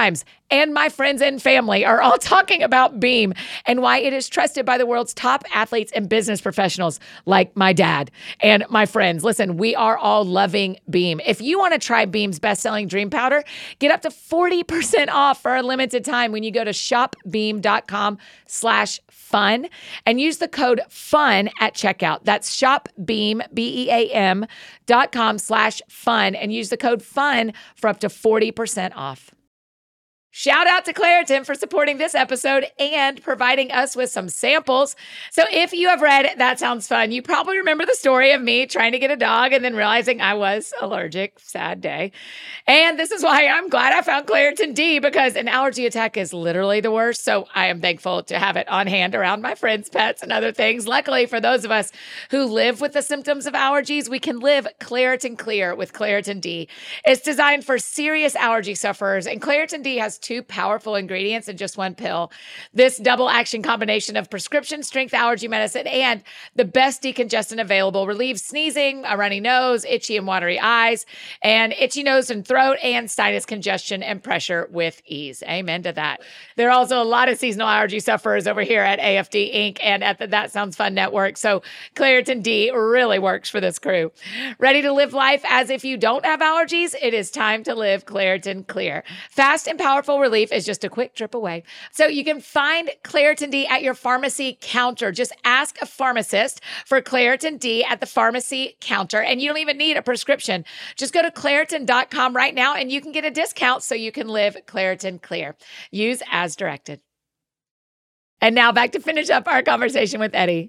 and my friends and family are all talking about Beam and why it is trusted by the world's top athletes and business professionals like my dad and my friends. Listen, we are all loving Beam. If you want to try Beam's best-selling Dream Powder, get up to forty percent off for a limited time when you go to shopbeam.com slash fun and use the code FUN at checkout. That's shopbeam, B E A M, dot com slash fun and use the code FUN for up to forty percent off. Shout out to Claritin for supporting this episode and providing us with some samples. So if you have read That Sounds Fun, you probably remember the story of me trying to get a dog and then realizing I was allergic. Sad day. And this is why I'm glad I found Claritin D, because an allergy attack is literally the worst. So I am thankful to have it on hand around my friends' pets and other things. Luckily, for those of us who live with the symptoms of allergies, we can live Claritin Clear with Claritin D. It's designed for serious allergy sufferers, and Claritin D has two powerful ingredients in just one pill. This double action combination of prescription strength allergy medicine and the best decongestant available relieves sneezing, a runny nose, itchy and watery eyes, and itchy nose and throat, and sinus congestion and pressure with ease. Amen to that. There are also a lot of seasonal allergy sufferers over here at A F D Incorporated and at the That Sounds Fun Network. So Claritin D really works for this crew. Ready to live life as if you don't have allergies? It is time to live Claritin Clear. Fast and powerful relief is just a quick trip away. So you can find Claritin D at your pharmacy counter. Just ask a pharmacist for Claritin D at the pharmacy counter, and you don't even need a prescription. Just go to Claritin dot com right now, and you can get a discount so you can live Claritin Clear. Use as directed. And now back to finish up our conversation with Eddie.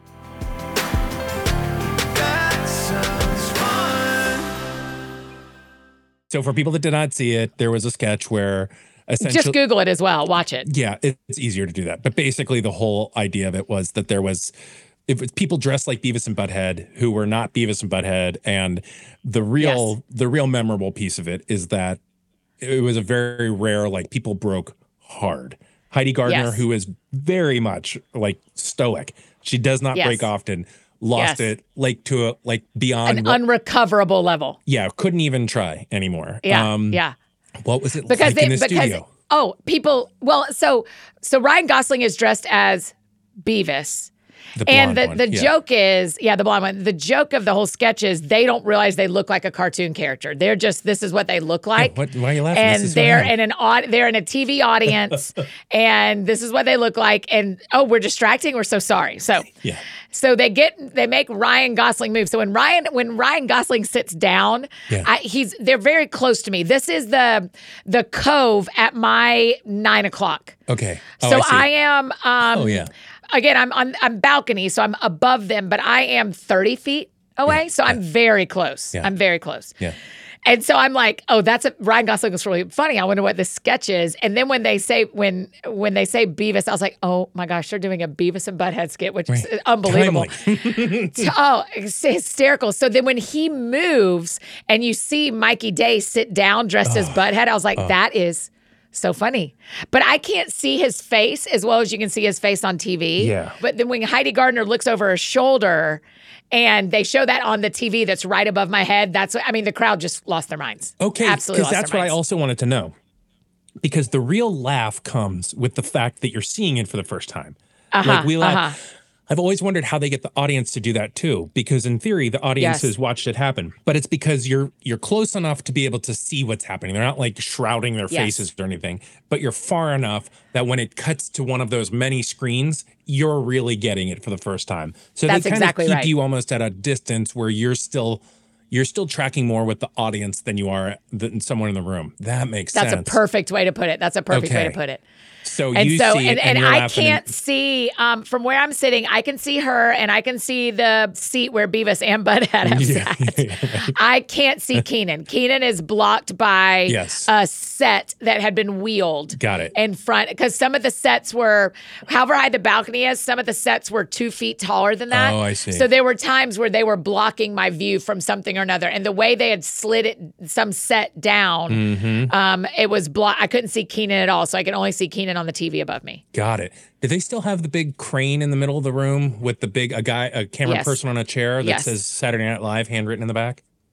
That sounds fun. So for people that did not see it, there was a sketch where essentially, Just Google it as well. Watch it. yeah, it's easier to do that. But basically the whole idea of it was that there was, it was people dressed like Beavis and Butthead who were not Beavis and Butthead. And the real, Yes. the real memorable piece of it is that it was a very rare, like people broke hard. Heidi Gardner, Yes. who is very much like stoic. She does not Yes. break often. Lost Yes. it like to a, like beyond, An what- unrecoverable level. yeah, couldn't even try anymore. Yeah. Um, yeah. What was it Because like they, in the because studio? oh, people. Well, so so Ryan Gosling is dressed as Beavis. The And blonde the, one, the yeah. joke is, yeah, the blonde one. The joke of the whole sketch is they don't realize they look like a cartoon character. They're just, this is what they look like. What, why are you laughing? And This is they're fine. in an aud- they're in a T V audience, and this is what they look like. And oh, we're distracting. We're so sorry. So Yeah. so they get they make Ryan Gosling move. So when Ryan when Ryan Gosling sits down, Yeah. I, he's they're very close to me. This is the the Cove at my nine o'clock. Okay. Oh, So I, see. I am. Um, Oh, yeah. Again, I'm on I'm balcony, so I'm above them, but I am thirty feet away, Yeah, so I'm very close. Yeah. I'm very close. Yeah. And so I'm like, oh, that's a Ryan Gosling was really funny. I wonder what this sketch is. And then when they say when when they say Beavis, I was like, oh my gosh, they're doing a Beavis and Butthead skit, which is Right. unbelievable. Timely. Oh, it's hysterical. So then when he moves and you see Mikey Day sit down dressed as Butthead, I was like, that is so funny. But I can't see his face as well as you can see his face on T V. Yeah. But then when Heidi Gardner looks over her shoulder and they show that on the T V that's right above my head, that's what, I mean, the crowd just lost their minds. Okay, Absolutely because lost that's their what I minds. also wanted to know. Because the real laugh comes with the fact that you're seeing it for the first time. Uh-huh, like we laugh. uh-huh. I've always wondered how they get the audience to do that too, because in theory the audience Yes. has watched it happen, but it's because you're you're close enough to be able to see what's happening. They're not like shrouding their Yes. faces or anything, but you're far enough that when it cuts to one of those many screens, you're really getting it for the first time. So That's they kind exactly of keep right. you almost at a distance where you're still you're still tracking more with the audience than you are than someone in the room. That makes That's sense. a perfect way to put it. That's a perfect way to Okay. put it. So And you so, see and, it and, and, you're I laughing can't and- see um, from where I'm sitting. I can see her, and I can see the seat where Beavis and Butthead have Yeah, sat. yeah, right. I can't see Keenan. Keenan is blocked by Yes. a set that had been wheeled. Got it. In front, because some of the sets were, however high the balcony is, some of the sets were two feet taller than that. Oh, I see. So there were times where they were blocking my view from something or another, and the way they had slid it, some set down, Mm-hmm. um, it was block. I couldn't see Keenan at all, so I could only see Keenan on the T V above me. Got it. Do they still have the big crane in the middle of the room with the big a guy a camera Yes. person on a chair that Yes. says Saturday Night Live handwritten in the back?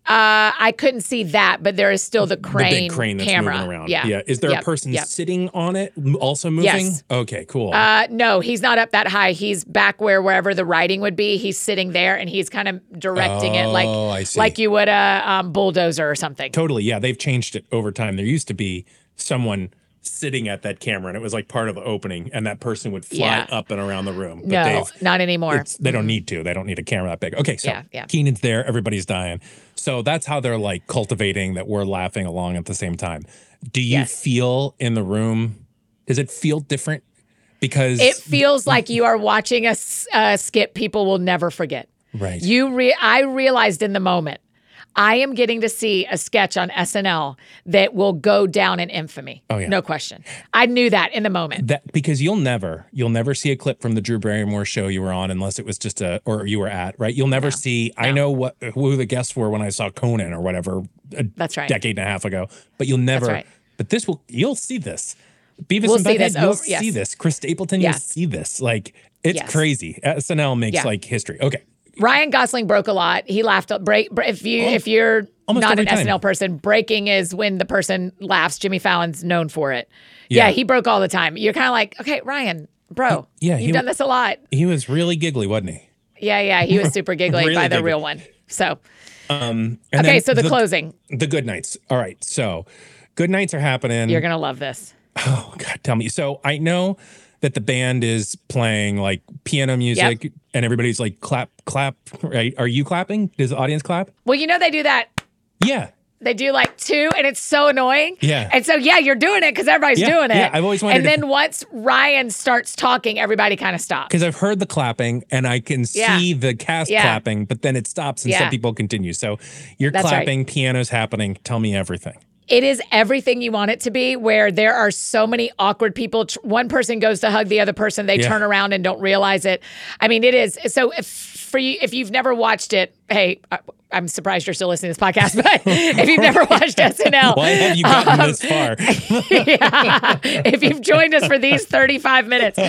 Uh, I couldn't see that, but there is still the crane, the big crane that's camera. moving around. Yeah. Yeah. Is there Yep. a person Yep. sitting on it m- also moving? Yes. Okay, cool. Uh, no, he's not up that high. He's back where wherever the writing would be. He's sitting there and he's kind of directing it like Oh, I see. like you would a um, bulldozer or something. Totally. Yeah. They've changed it over time. There used to be someone sitting at that camera and it was like part of the opening and that person would fly Yeah. up and around the room. But No, they've, not anymore. it's, they don't need to. They don't need a camera that big. Okay. So Yeah, yeah. Keenan's there. Everybody's dying. So that's how they're like cultivating that we're laughing along at the same time. Do you Yes. feel in the room? Does it feel different? Because It feels like you are watching a, s- a skit people will never forget. right. You re- I realized in the moment, I am getting to see a sketch on S N L that will go down in infamy. Oh, yeah. No question. I knew that in the moment. That because you'll never you'll never see a clip from the Drew Barrymore show you were on unless it was just a or you were at, right? You'll never see I know what who the guests were when I saw Conan or whatever a That's right. decade and a half ago, but you'll never right. but this will you'll see this. Beavis We'll and see Butthead, this you'll over- yes. see this. Chris Stapleton, Yes. you'll see this. Like it's Yes. crazy. S N L makes Yeah. like history. Okay. Ryan Gosling broke a lot. He laughed. Break. bre- If you Oh, if you're almost not every an S N L time. person, breaking is when the person laughs. Jimmy Fallon's known for it. Yeah, Yeah. he broke all the time. You're kind of like, okay, Ryan, bro. Yeah, you've he- done this a lot. He was really giggly, wasn't he? Yeah, yeah, he was super giggly Really by the giggly. real one. So And okay, then so the, closing. The good nights. All right. So good nights are happening. You're gonna love this. Oh God, tell me. So I know that the band is playing like piano music and everybody's like clap, clap, right? Are you clapping? Does the audience clap? Well, you know they do that. Yeah. They do like two, and it's so annoying. Yeah. And so yeah, you're doing it because everybody's Yeah, doing it. yeah, I've always wondered And if- then once Ryan starts talking, everybody kind of stops. Because I've heard the clapping and I can Yeah. see the cast Yeah. clapping, but then it stops and Yeah. some people continue. So you're That's right. clapping, piano's happening. Tell me everything. It is everything you want it to be, where there are so many awkward people. Tr- One person goes to hug the other person, they Yeah. turn around and don't realize it. I mean, it is. So if for you, if you've never watched it, hey, I, I'm surprised you're still listening to this podcast, but if you've never watched S N L, Why have you gotten um, this far? yeah, if you've joined us for these thirty-five minutes.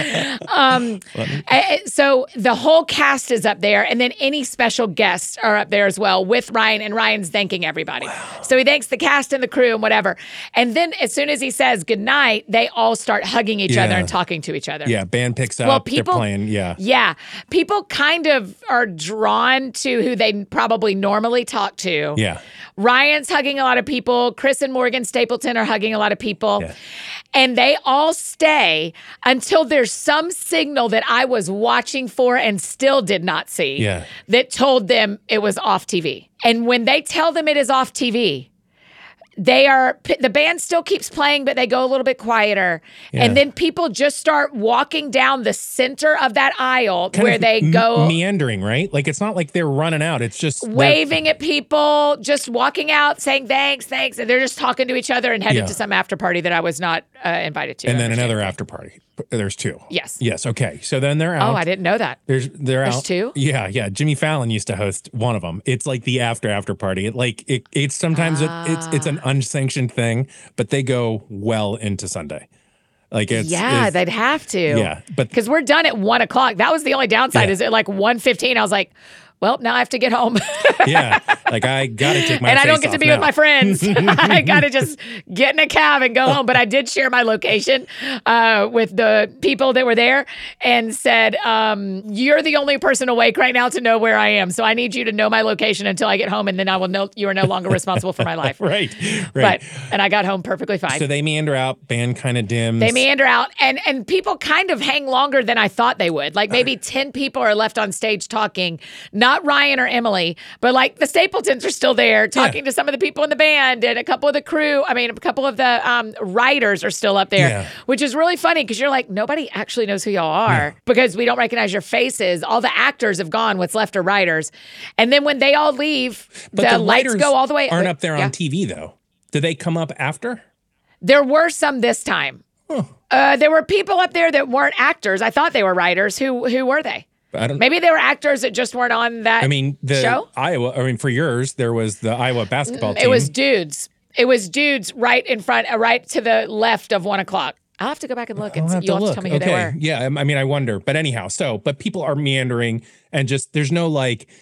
Um, eh, so the whole cast is up there, and then any special guests are up there as well with Ryan, and Ryan's thanking everybody. So he thanks the cast and the crew and whatever. And then as soon as he says goodnight, they all start hugging each other Yeah. and talking to each other. Yeah, band picks up. Well, people- they're playing. Yeah. Yeah. People kind of are drawn to who they probably normally talk to. Yeah. Ryan's hugging a lot of people. Chris and Morgan Stapleton are hugging a lot of people. Yeah. And they all stay until there's some signal that I was watching for and still did not see Yeah. that told them it was off T V. And when they tell them it is off T V, they are the band still keeps playing, but they go a little bit quieter. Yeah. And then people just start walking down the center of that aisle Kind where of they m- go meandering, right? Like it's not like they're running out. It's just they're- waving at people, just walking out, saying thanks, thanks, and they're just talking to each other and headed Yeah. to some after party that I was not uh, invited to. and then Understand. another after party. There's two. Yes. Yes. Okay. So then they're out. Oh, I didn't know that. There's they're There's out. two? Yeah, yeah. Jimmy Fallon used to host one of them. It's like the after after party. It like it. It's sometimes it, it's it's an Ah. unsanctioned thing, but they go well into Sunday. Like it's Yeah, it's- they'd have to. Yeah, but- because we're done at one o'clock. That was the only downside. Yeah. Is at like one fifteen. I was like, well, now I have to get home. yeah. Like I gotta take my and I don't face get to off be now. with my friends. I got to just get in a cab and go home. But I did share my location uh, with the people that were there and said, um, you're the only person awake right now to know where I am. So I need you to know my location until I get home. And then I will know you are no longer responsible for my life. Right. But, Right. and I got home perfectly fine. so they meander out. Band kind of dims. They meander out, and and people kind of hang longer than I thought they would. Like maybe ten people are left on stage talking, not Ryan or Emily, but like the Stapletons are still there talking to some of the people in the band and a couple of the crew. I mean, a couple of the um, writers are still up there, Yeah. which is really funny because you're like, nobody actually knows who y'all are because we don't recognize your faces. All the actors have gone. What's left are writers. And then when they all leave, But the, the lights writers go all the way. aren't up there Yeah. on T V though. Do they come up after? There were some this time. Uh, there were people up there that weren't actors. I thought they were writers. Who who were they? I don't. Maybe they were actors that just weren't on that I mean, the show. Iowa. I mean, for yours, there was the Iowa basketball team. It was dudes. It was dudes right in front, uh, right to the left of one o'clock. I'll have to go back and look, and I'll see. have You'll to have look. to tell me who okay. they were. Yeah. I I mean, I wonder. But anyhow, so but people are meandering and just there's no like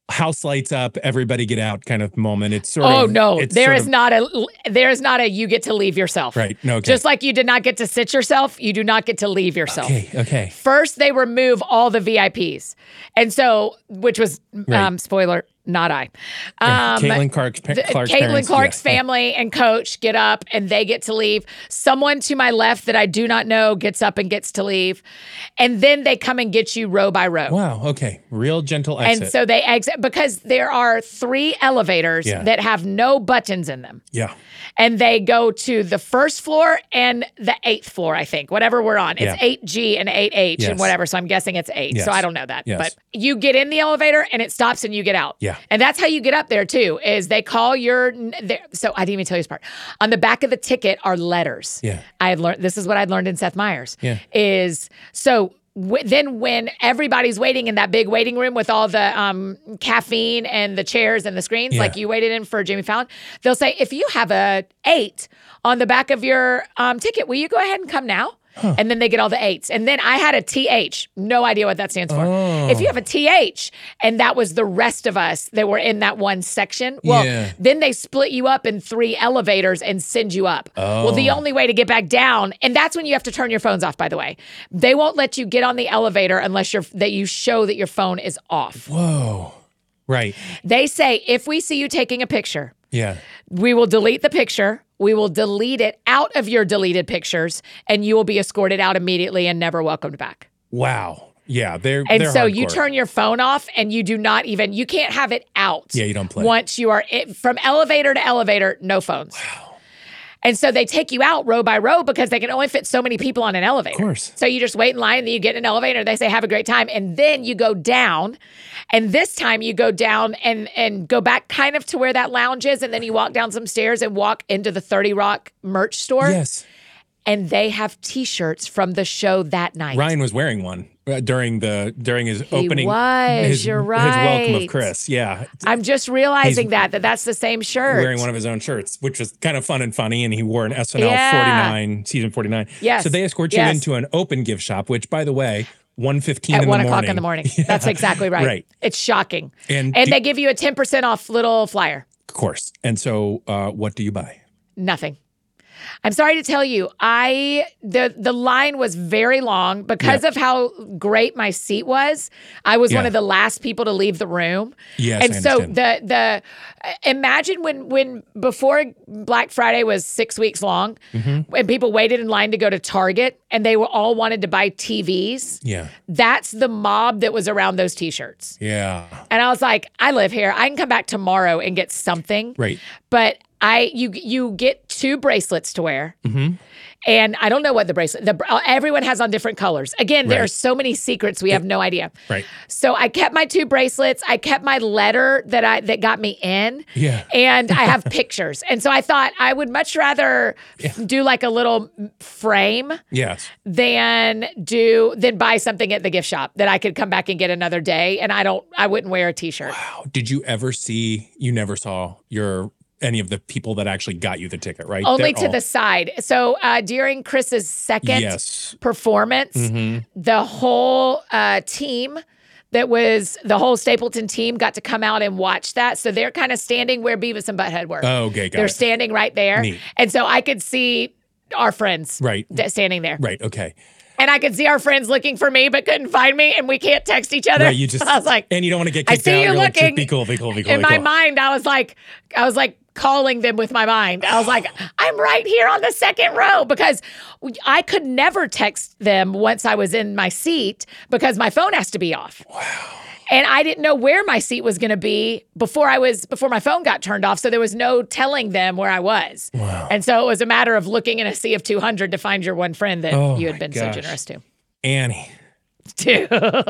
house lights up, everybody get out kind of moment. It's sort Oh of no, it's there sort is of- not a there is not a you get to leave yourself. Right. No, okay. Just like you did not get to sit yourself, you do not get to leave yourself. Okay, okay. First, they remove all the V I Ps, and so which was Right. um, spoiler, not I. Um, Caitlin Clark's, pa- the- Clark's Caitlin parents, Clark's yeah, yeah. family and coach get up and they get to leave. Someone to my left that I do not know gets up and gets to leave, and then they come and get you row by row. Wow. Okay. Real gentle exit. And so they exit because there are three elevators Yeah. that have no buttons in them. yeah. And they go to the first floor and the eighth floor, I think, whatever we're on. It's Yeah. eight G and eight H Yes. and whatever. So I'm guessing it's eight. Yes. So I don't know that. Yes. But you get in the elevator and it stops and you get out. Yeah. And that's how you get up there too, is they call your, their- so I didn't even tell you this part. On the back of the ticket are letters. Yeah. I had learned, this is what I'd learned in Seth Meyers. Yeah. Is, so w- then when everybody's waiting in that big waiting room with all the um, caffeine and the chairs and the screens, Yeah. like you waited in for Jimmy Fallon, they'll say, if you have a eight on the back of your um, ticket, will you go ahead and come now? And then they get all the eights. And then I had a T H. No idea what that stands for. Oh. If you have a T H, and that was the rest of us that were in that one section, well, Yeah. then they split you up in three elevators and send you up. Well, the Oh. only way to get back down, and that's when you have to turn your phones off, by the way. They won't let you get on the elevator unless you're that you show that your phone is off. Whoa. Right. They say if we see you taking a picture, Yeah. we will delete the picture. We will delete it out of your deleted pictures, and you will be escorted out immediately and never welcomed back. Wow. Yeah. They're And they're so you hardcore. turn your phone off, and you do not even you can't have it out. Yeah, you don't play. Once you are it, from elevator to elevator, no phones. Wow. And so they take you out row by row because they can only fit so many people on an elevator. Of course. So you just wait in line, and then you get in an elevator. They say have a great time, and then you go down. And this time you go down and and go back kind of to where that lounge is, and then you walk down some stairs and walk into the thirty Rock merch store. Yes. And they have T-shirts from the show that night. Ryan was wearing one uh, during the during his He opening. was. His, You're His welcome right. of Chris. Yeah. I'm just realizing He's that that that's the same shirt. Wearing one of his own shirts, which was kind of fun and funny. And he wore an S N L Yeah. forty-nine, season forty-nine. Yes. So they escort you Yes. into an open gift shop, which, by the way, one fifteen At in one the o'clock morning. in the morning. That's exactly right. Right. It's shocking. And And do- they give you a ten percent off little flyer. Of course. And so uh, what do you buy? Nothing. I'm sorry to tell you, I the the line was very long because Yeah. of how great my seat was. I was one Yeah. of the last people to leave the room. Yes, and I so understand. the the uh, imagine when when before Black Friday was six weeks long, Mm-hmm. and people waited in line to go to Target, and they were all wanted to buy T Vs. Yeah. That's the mob that was around those T-shirts. Yeah. And I was like, I live here. I can come back tomorrow and get something. Right. But I you you get two bracelets to wear. Mm-hmm. And I don't know what the bracelet, the, uh, everyone has on different colors. Again, there Right. are so many secrets. We have no idea. Right. So I kept my two bracelets. I kept my letter that I, that got me in. Yeah. And I have pictures. And so I thought I would much rather do like a little frame Yes. than do, than buy something at the gift shop that I could come back and get another day. And I don't, I wouldn't wear a t-shirt. Wow. Did you ever see, you never saw your, any of the people that actually got you the ticket, right? Only They're to all- the side. So uh, during Chris's second Yes. performance, Mhm. the whole uh, team that was the whole Stapleton team got to come out and watch that. So they're kind of standing where Beavis and Butthead were. Oh, okay. Got they're it. standing right there. Neat. And so I could see our friends Right. th- standing there. Right. Okay. And I could see our friends looking for me but couldn't find me, and we can't text each other. Right. You just, I was like, and you don't want to get I kicked see out. you You're like, just looking. be cool, be cool, be cool. In be my cool. mind, I was like, I was like calling them with my mind. I was like, I'm right here on the second row, because I could never text them once I was in my seat because my phone has to be off. Wow. And I didn't know where my seat was going to be before I was before my phone got turned off. So there was no telling them where I was. Wow. And so it was a matter of looking in a sea of two hundred to find your one friend that Oh you my had been gosh. so generous to. Annie. Dude.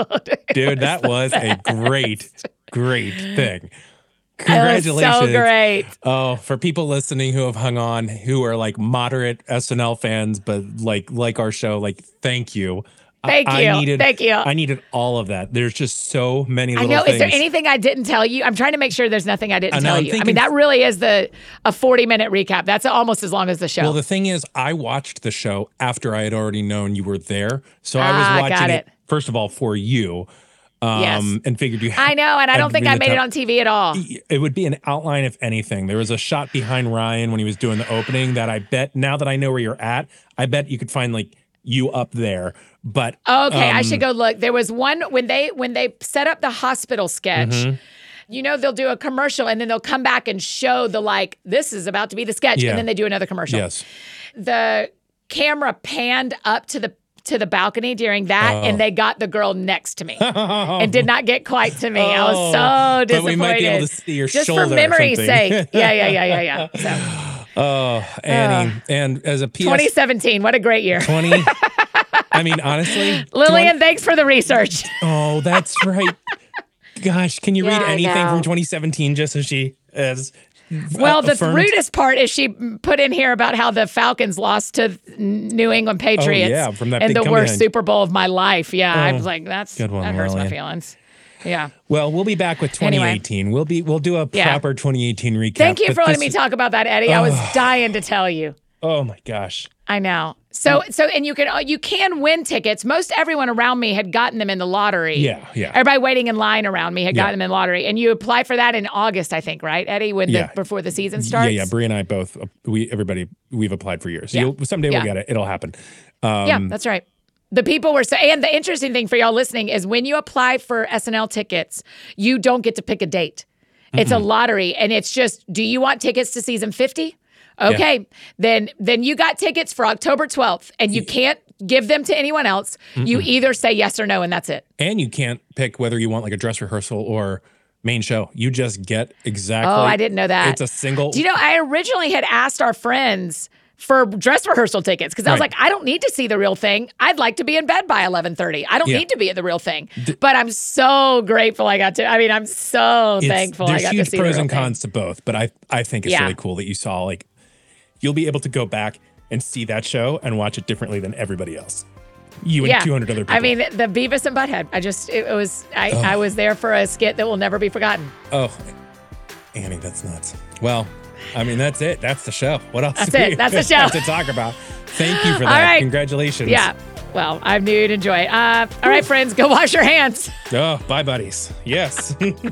Dude, that was a great, great thing. That was Congratulations. so great. Oh, for people listening who have hung on, who are like moderate S N L fans, but like like our show, like thank you. I- Thank I you. needed, Thank you. I needed all of that. There's just so many I little know. things. Is there anything I didn't tell you? I'm trying to make sure there's nothing I didn't I know, tell I'm you. I thinking- mean, that really is the a forty minute recap. That's almost as long as the show. Well, the thing is, I watched the show after I had already known you were there. So I Ah, was got watching it. it. first of all, for you. Um, Yes. and figured you I know, and I had don't to think be I the made it top- on T V at all. It would be an outline, if anything. There was a shot behind Ryan when he was doing the opening that I bet, now that I know where you're at, I bet you could find like you up there. But Okay, I um, should go look. There was one when they when they set up the hospital sketch. Mm-hmm. You know, they'll do a commercial and then they'll come back and show the like, this is about to be the sketch, Yeah. and then they do another commercial. Yes. The camera panned up to the to the balcony during that, Oh. and they got the girl next to me and did not get quite to me. I was so Oh, but disappointed. we might be able to see your Just shoulder for or memory's something. sake. Yeah, yeah, yeah, yeah, yeah. So Oh, Annie. and as a P S twenty seventeen, what a great year. twenty. I mean, honestly. Lillian, thanks for the research. Oh, that's right. Gosh, can you Yeah, read I anything know. from twenty seventeen just as she is? Well, the affirmed? rudest part is she put in here about how the Falcons lost to New England Patriots Oh, yeah, from that in big the come worst behind. Super Bowl of my life. Yeah, I Oh, was like, that's good one, that hurts my Lillian. feelings. Yeah. Well, we'll be back with twenty eighteen. We'll be we'll do a Yeah. proper twenty eighteen recap. Thank you but for letting this- me talk about that, Eddie. I was dying to tell you. Oh my gosh. I know. So, so, and you can you can win tickets. Most everyone around me had gotten them in the lottery. Yeah, yeah. Everybody waiting in line around me had Yeah. gotten them in the lottery, and you apply for that in August, I think, right, Eddie? When Yeah. the, before the season starts. Yeah, yeah. Brie and I both. uh, We everybody we've applied for years. So Yeah. you'll, someday Yeah. we'll get it. It'll happen. Um, Yeah, that's right. The people were so, and the interesting thing for y'all listening is when you apply for S N L tickets, you don't get to pick a date. It's a lottery, and it's just, do you want tickets to season fifty? Okay, then then you got tickets for October twelfth, and you can't give them to anyone else. You either say yes or no, and that's it. And you can't pick whether you want like a dress rehearsal or main show. You just get exactly. Oh, I didn't know that. It's a single. Do you know, I originally had asked our friends for dress rehearsal tickets because I was Right. like, I don't need to see the real thing. I'd like to be in bed by eleven thirty. I don't Yeah. need to be at the real thing. But I'm so grateful I got to. I mean, I'm so It's- thankful I There's got to huge see the pros real and thing. cons to both, but I I think it's Yeah. really cool that you saw like you'll be able to go back and see that show and watch it differently than everybody else. You and Yeah. two hundred other people. I mean, the Beavis and Butthead. I just, it, it was, I, I was there for a skit that will never be forgotten. oh, Annie, that's nuts. Well, I mean, that's it. That's the show. What else? That's do we it. That's the have show. to talk about. Thank you for All that. right. Congratulations. Yeah. Well, I knew you'd enjoy it. Uh, all right, friends, go wash your hands. Oh, bye, buddies. Yes.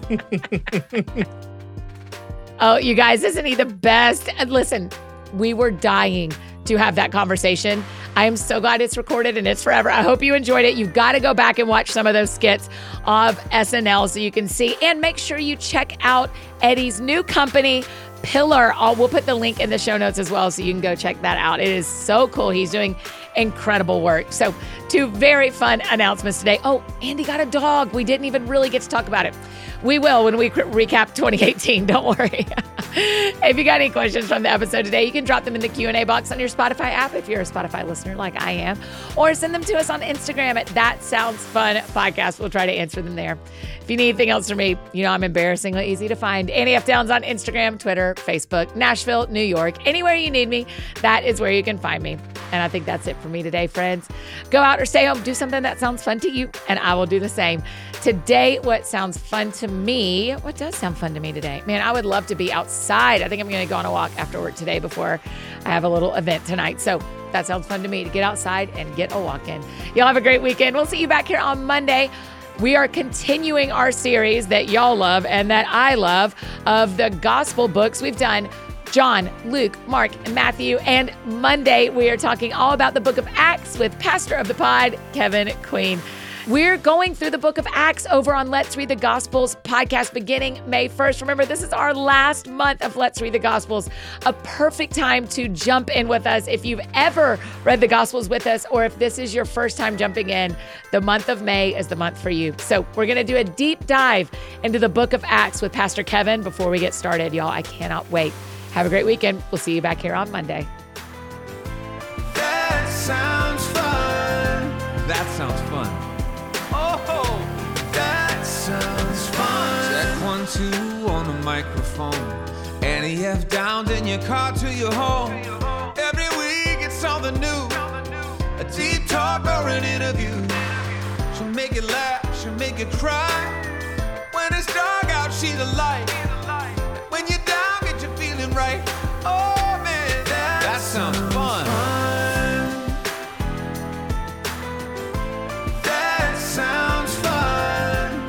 Oh, you guys, isn't he the best? And listen, we were dying to have that conversation. I am so glad it's recorded and it's forever. I hope you enjoyed it. You've got to go back and watch some of those skits of S N L so you can see. And make sure you check out Eddie's new company, Pillar. I'll, we'll put the link in the show notes as well so you can go check that out. It is so cool. He's doing incredible work. So, two very fun announcements today. Oh, Andy got a dog. We didn't even really get to talk about it. We will when we re- recap twenty eighteen. Don't worry. If you got any questions from the episode today, you can drop them in the Q and A box on your Spotify app if you're a Spotify listener like I am, or send them to us on Instagram at That Sounds Fun Podcast. We'll try to answer them there. If you need anything else from me, you know I'm embarrassingly easy to find. Annie F. Downs on Instagram, Twitter, Facebook, Nashville, New York. Anywhere you need me, that is where you can find me. And I think that's it for me today, friends. Go out or stay home, do something that sounds fun to you, and I will do the same. Today, what sounds fun to me, what does sound fun to me today? Man, I would love to be outside. I think I'm going to go on a walk after work today before I have a little event tonight. So that sounds fun to me, to get outside and get a walk in. Y'all have a great weekend. We'll see you back here on Monday. We are continuing our series that y'all love and that I love of the gospel books. We've done John, Luke, Mark, and Matthew. And Monday, we are talking all about the book of Acts with pastor of the pod, Kevin Queen. We're going through the book of Acts over on Let's Read the Gospels podcast beginning May first. Remember, this is our last month of Let's Read the Gospels, a perfect time to jump in with us. If you've ever read the Gospels with us, or if this is your first time jumping in, the month of May is the month for you. So we're going to do a deep dive into the book of Acts with Pastor Kevin before we get started. Y'all, I cannot wait. Have a great weekend. We'll see you back here on Monday. That sounds fun. That sounds fun. Oh, that sounds fun. Check one, two on the microphone. Annie F. Downs in your car to your home. Every week it's something new. A deep talk or an interview. She'll make you laugh, she'll make you cry. When it's dark out, she's a light. When you're down, get you feeling right. Oh man, that, that sounds fun. That sounds fun.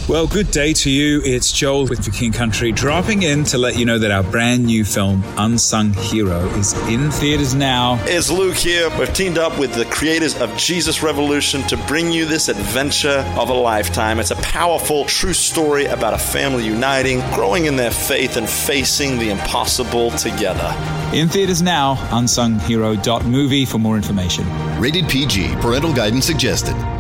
Well, good day to you. It's Joel with For King Country, dropping in to let you know that our brand new film, Unsung Hero, is in theaters now. It's Luke here. We've teamed up with the creators of Jesus Revolution to bring you this adventure of a lifetime. It's a powerful, true story about a family uniting, growing in their faith, and facing the impossible together. In theaters now, unsung hero dot movie for more information. Rated P G. Parental guidance suggested.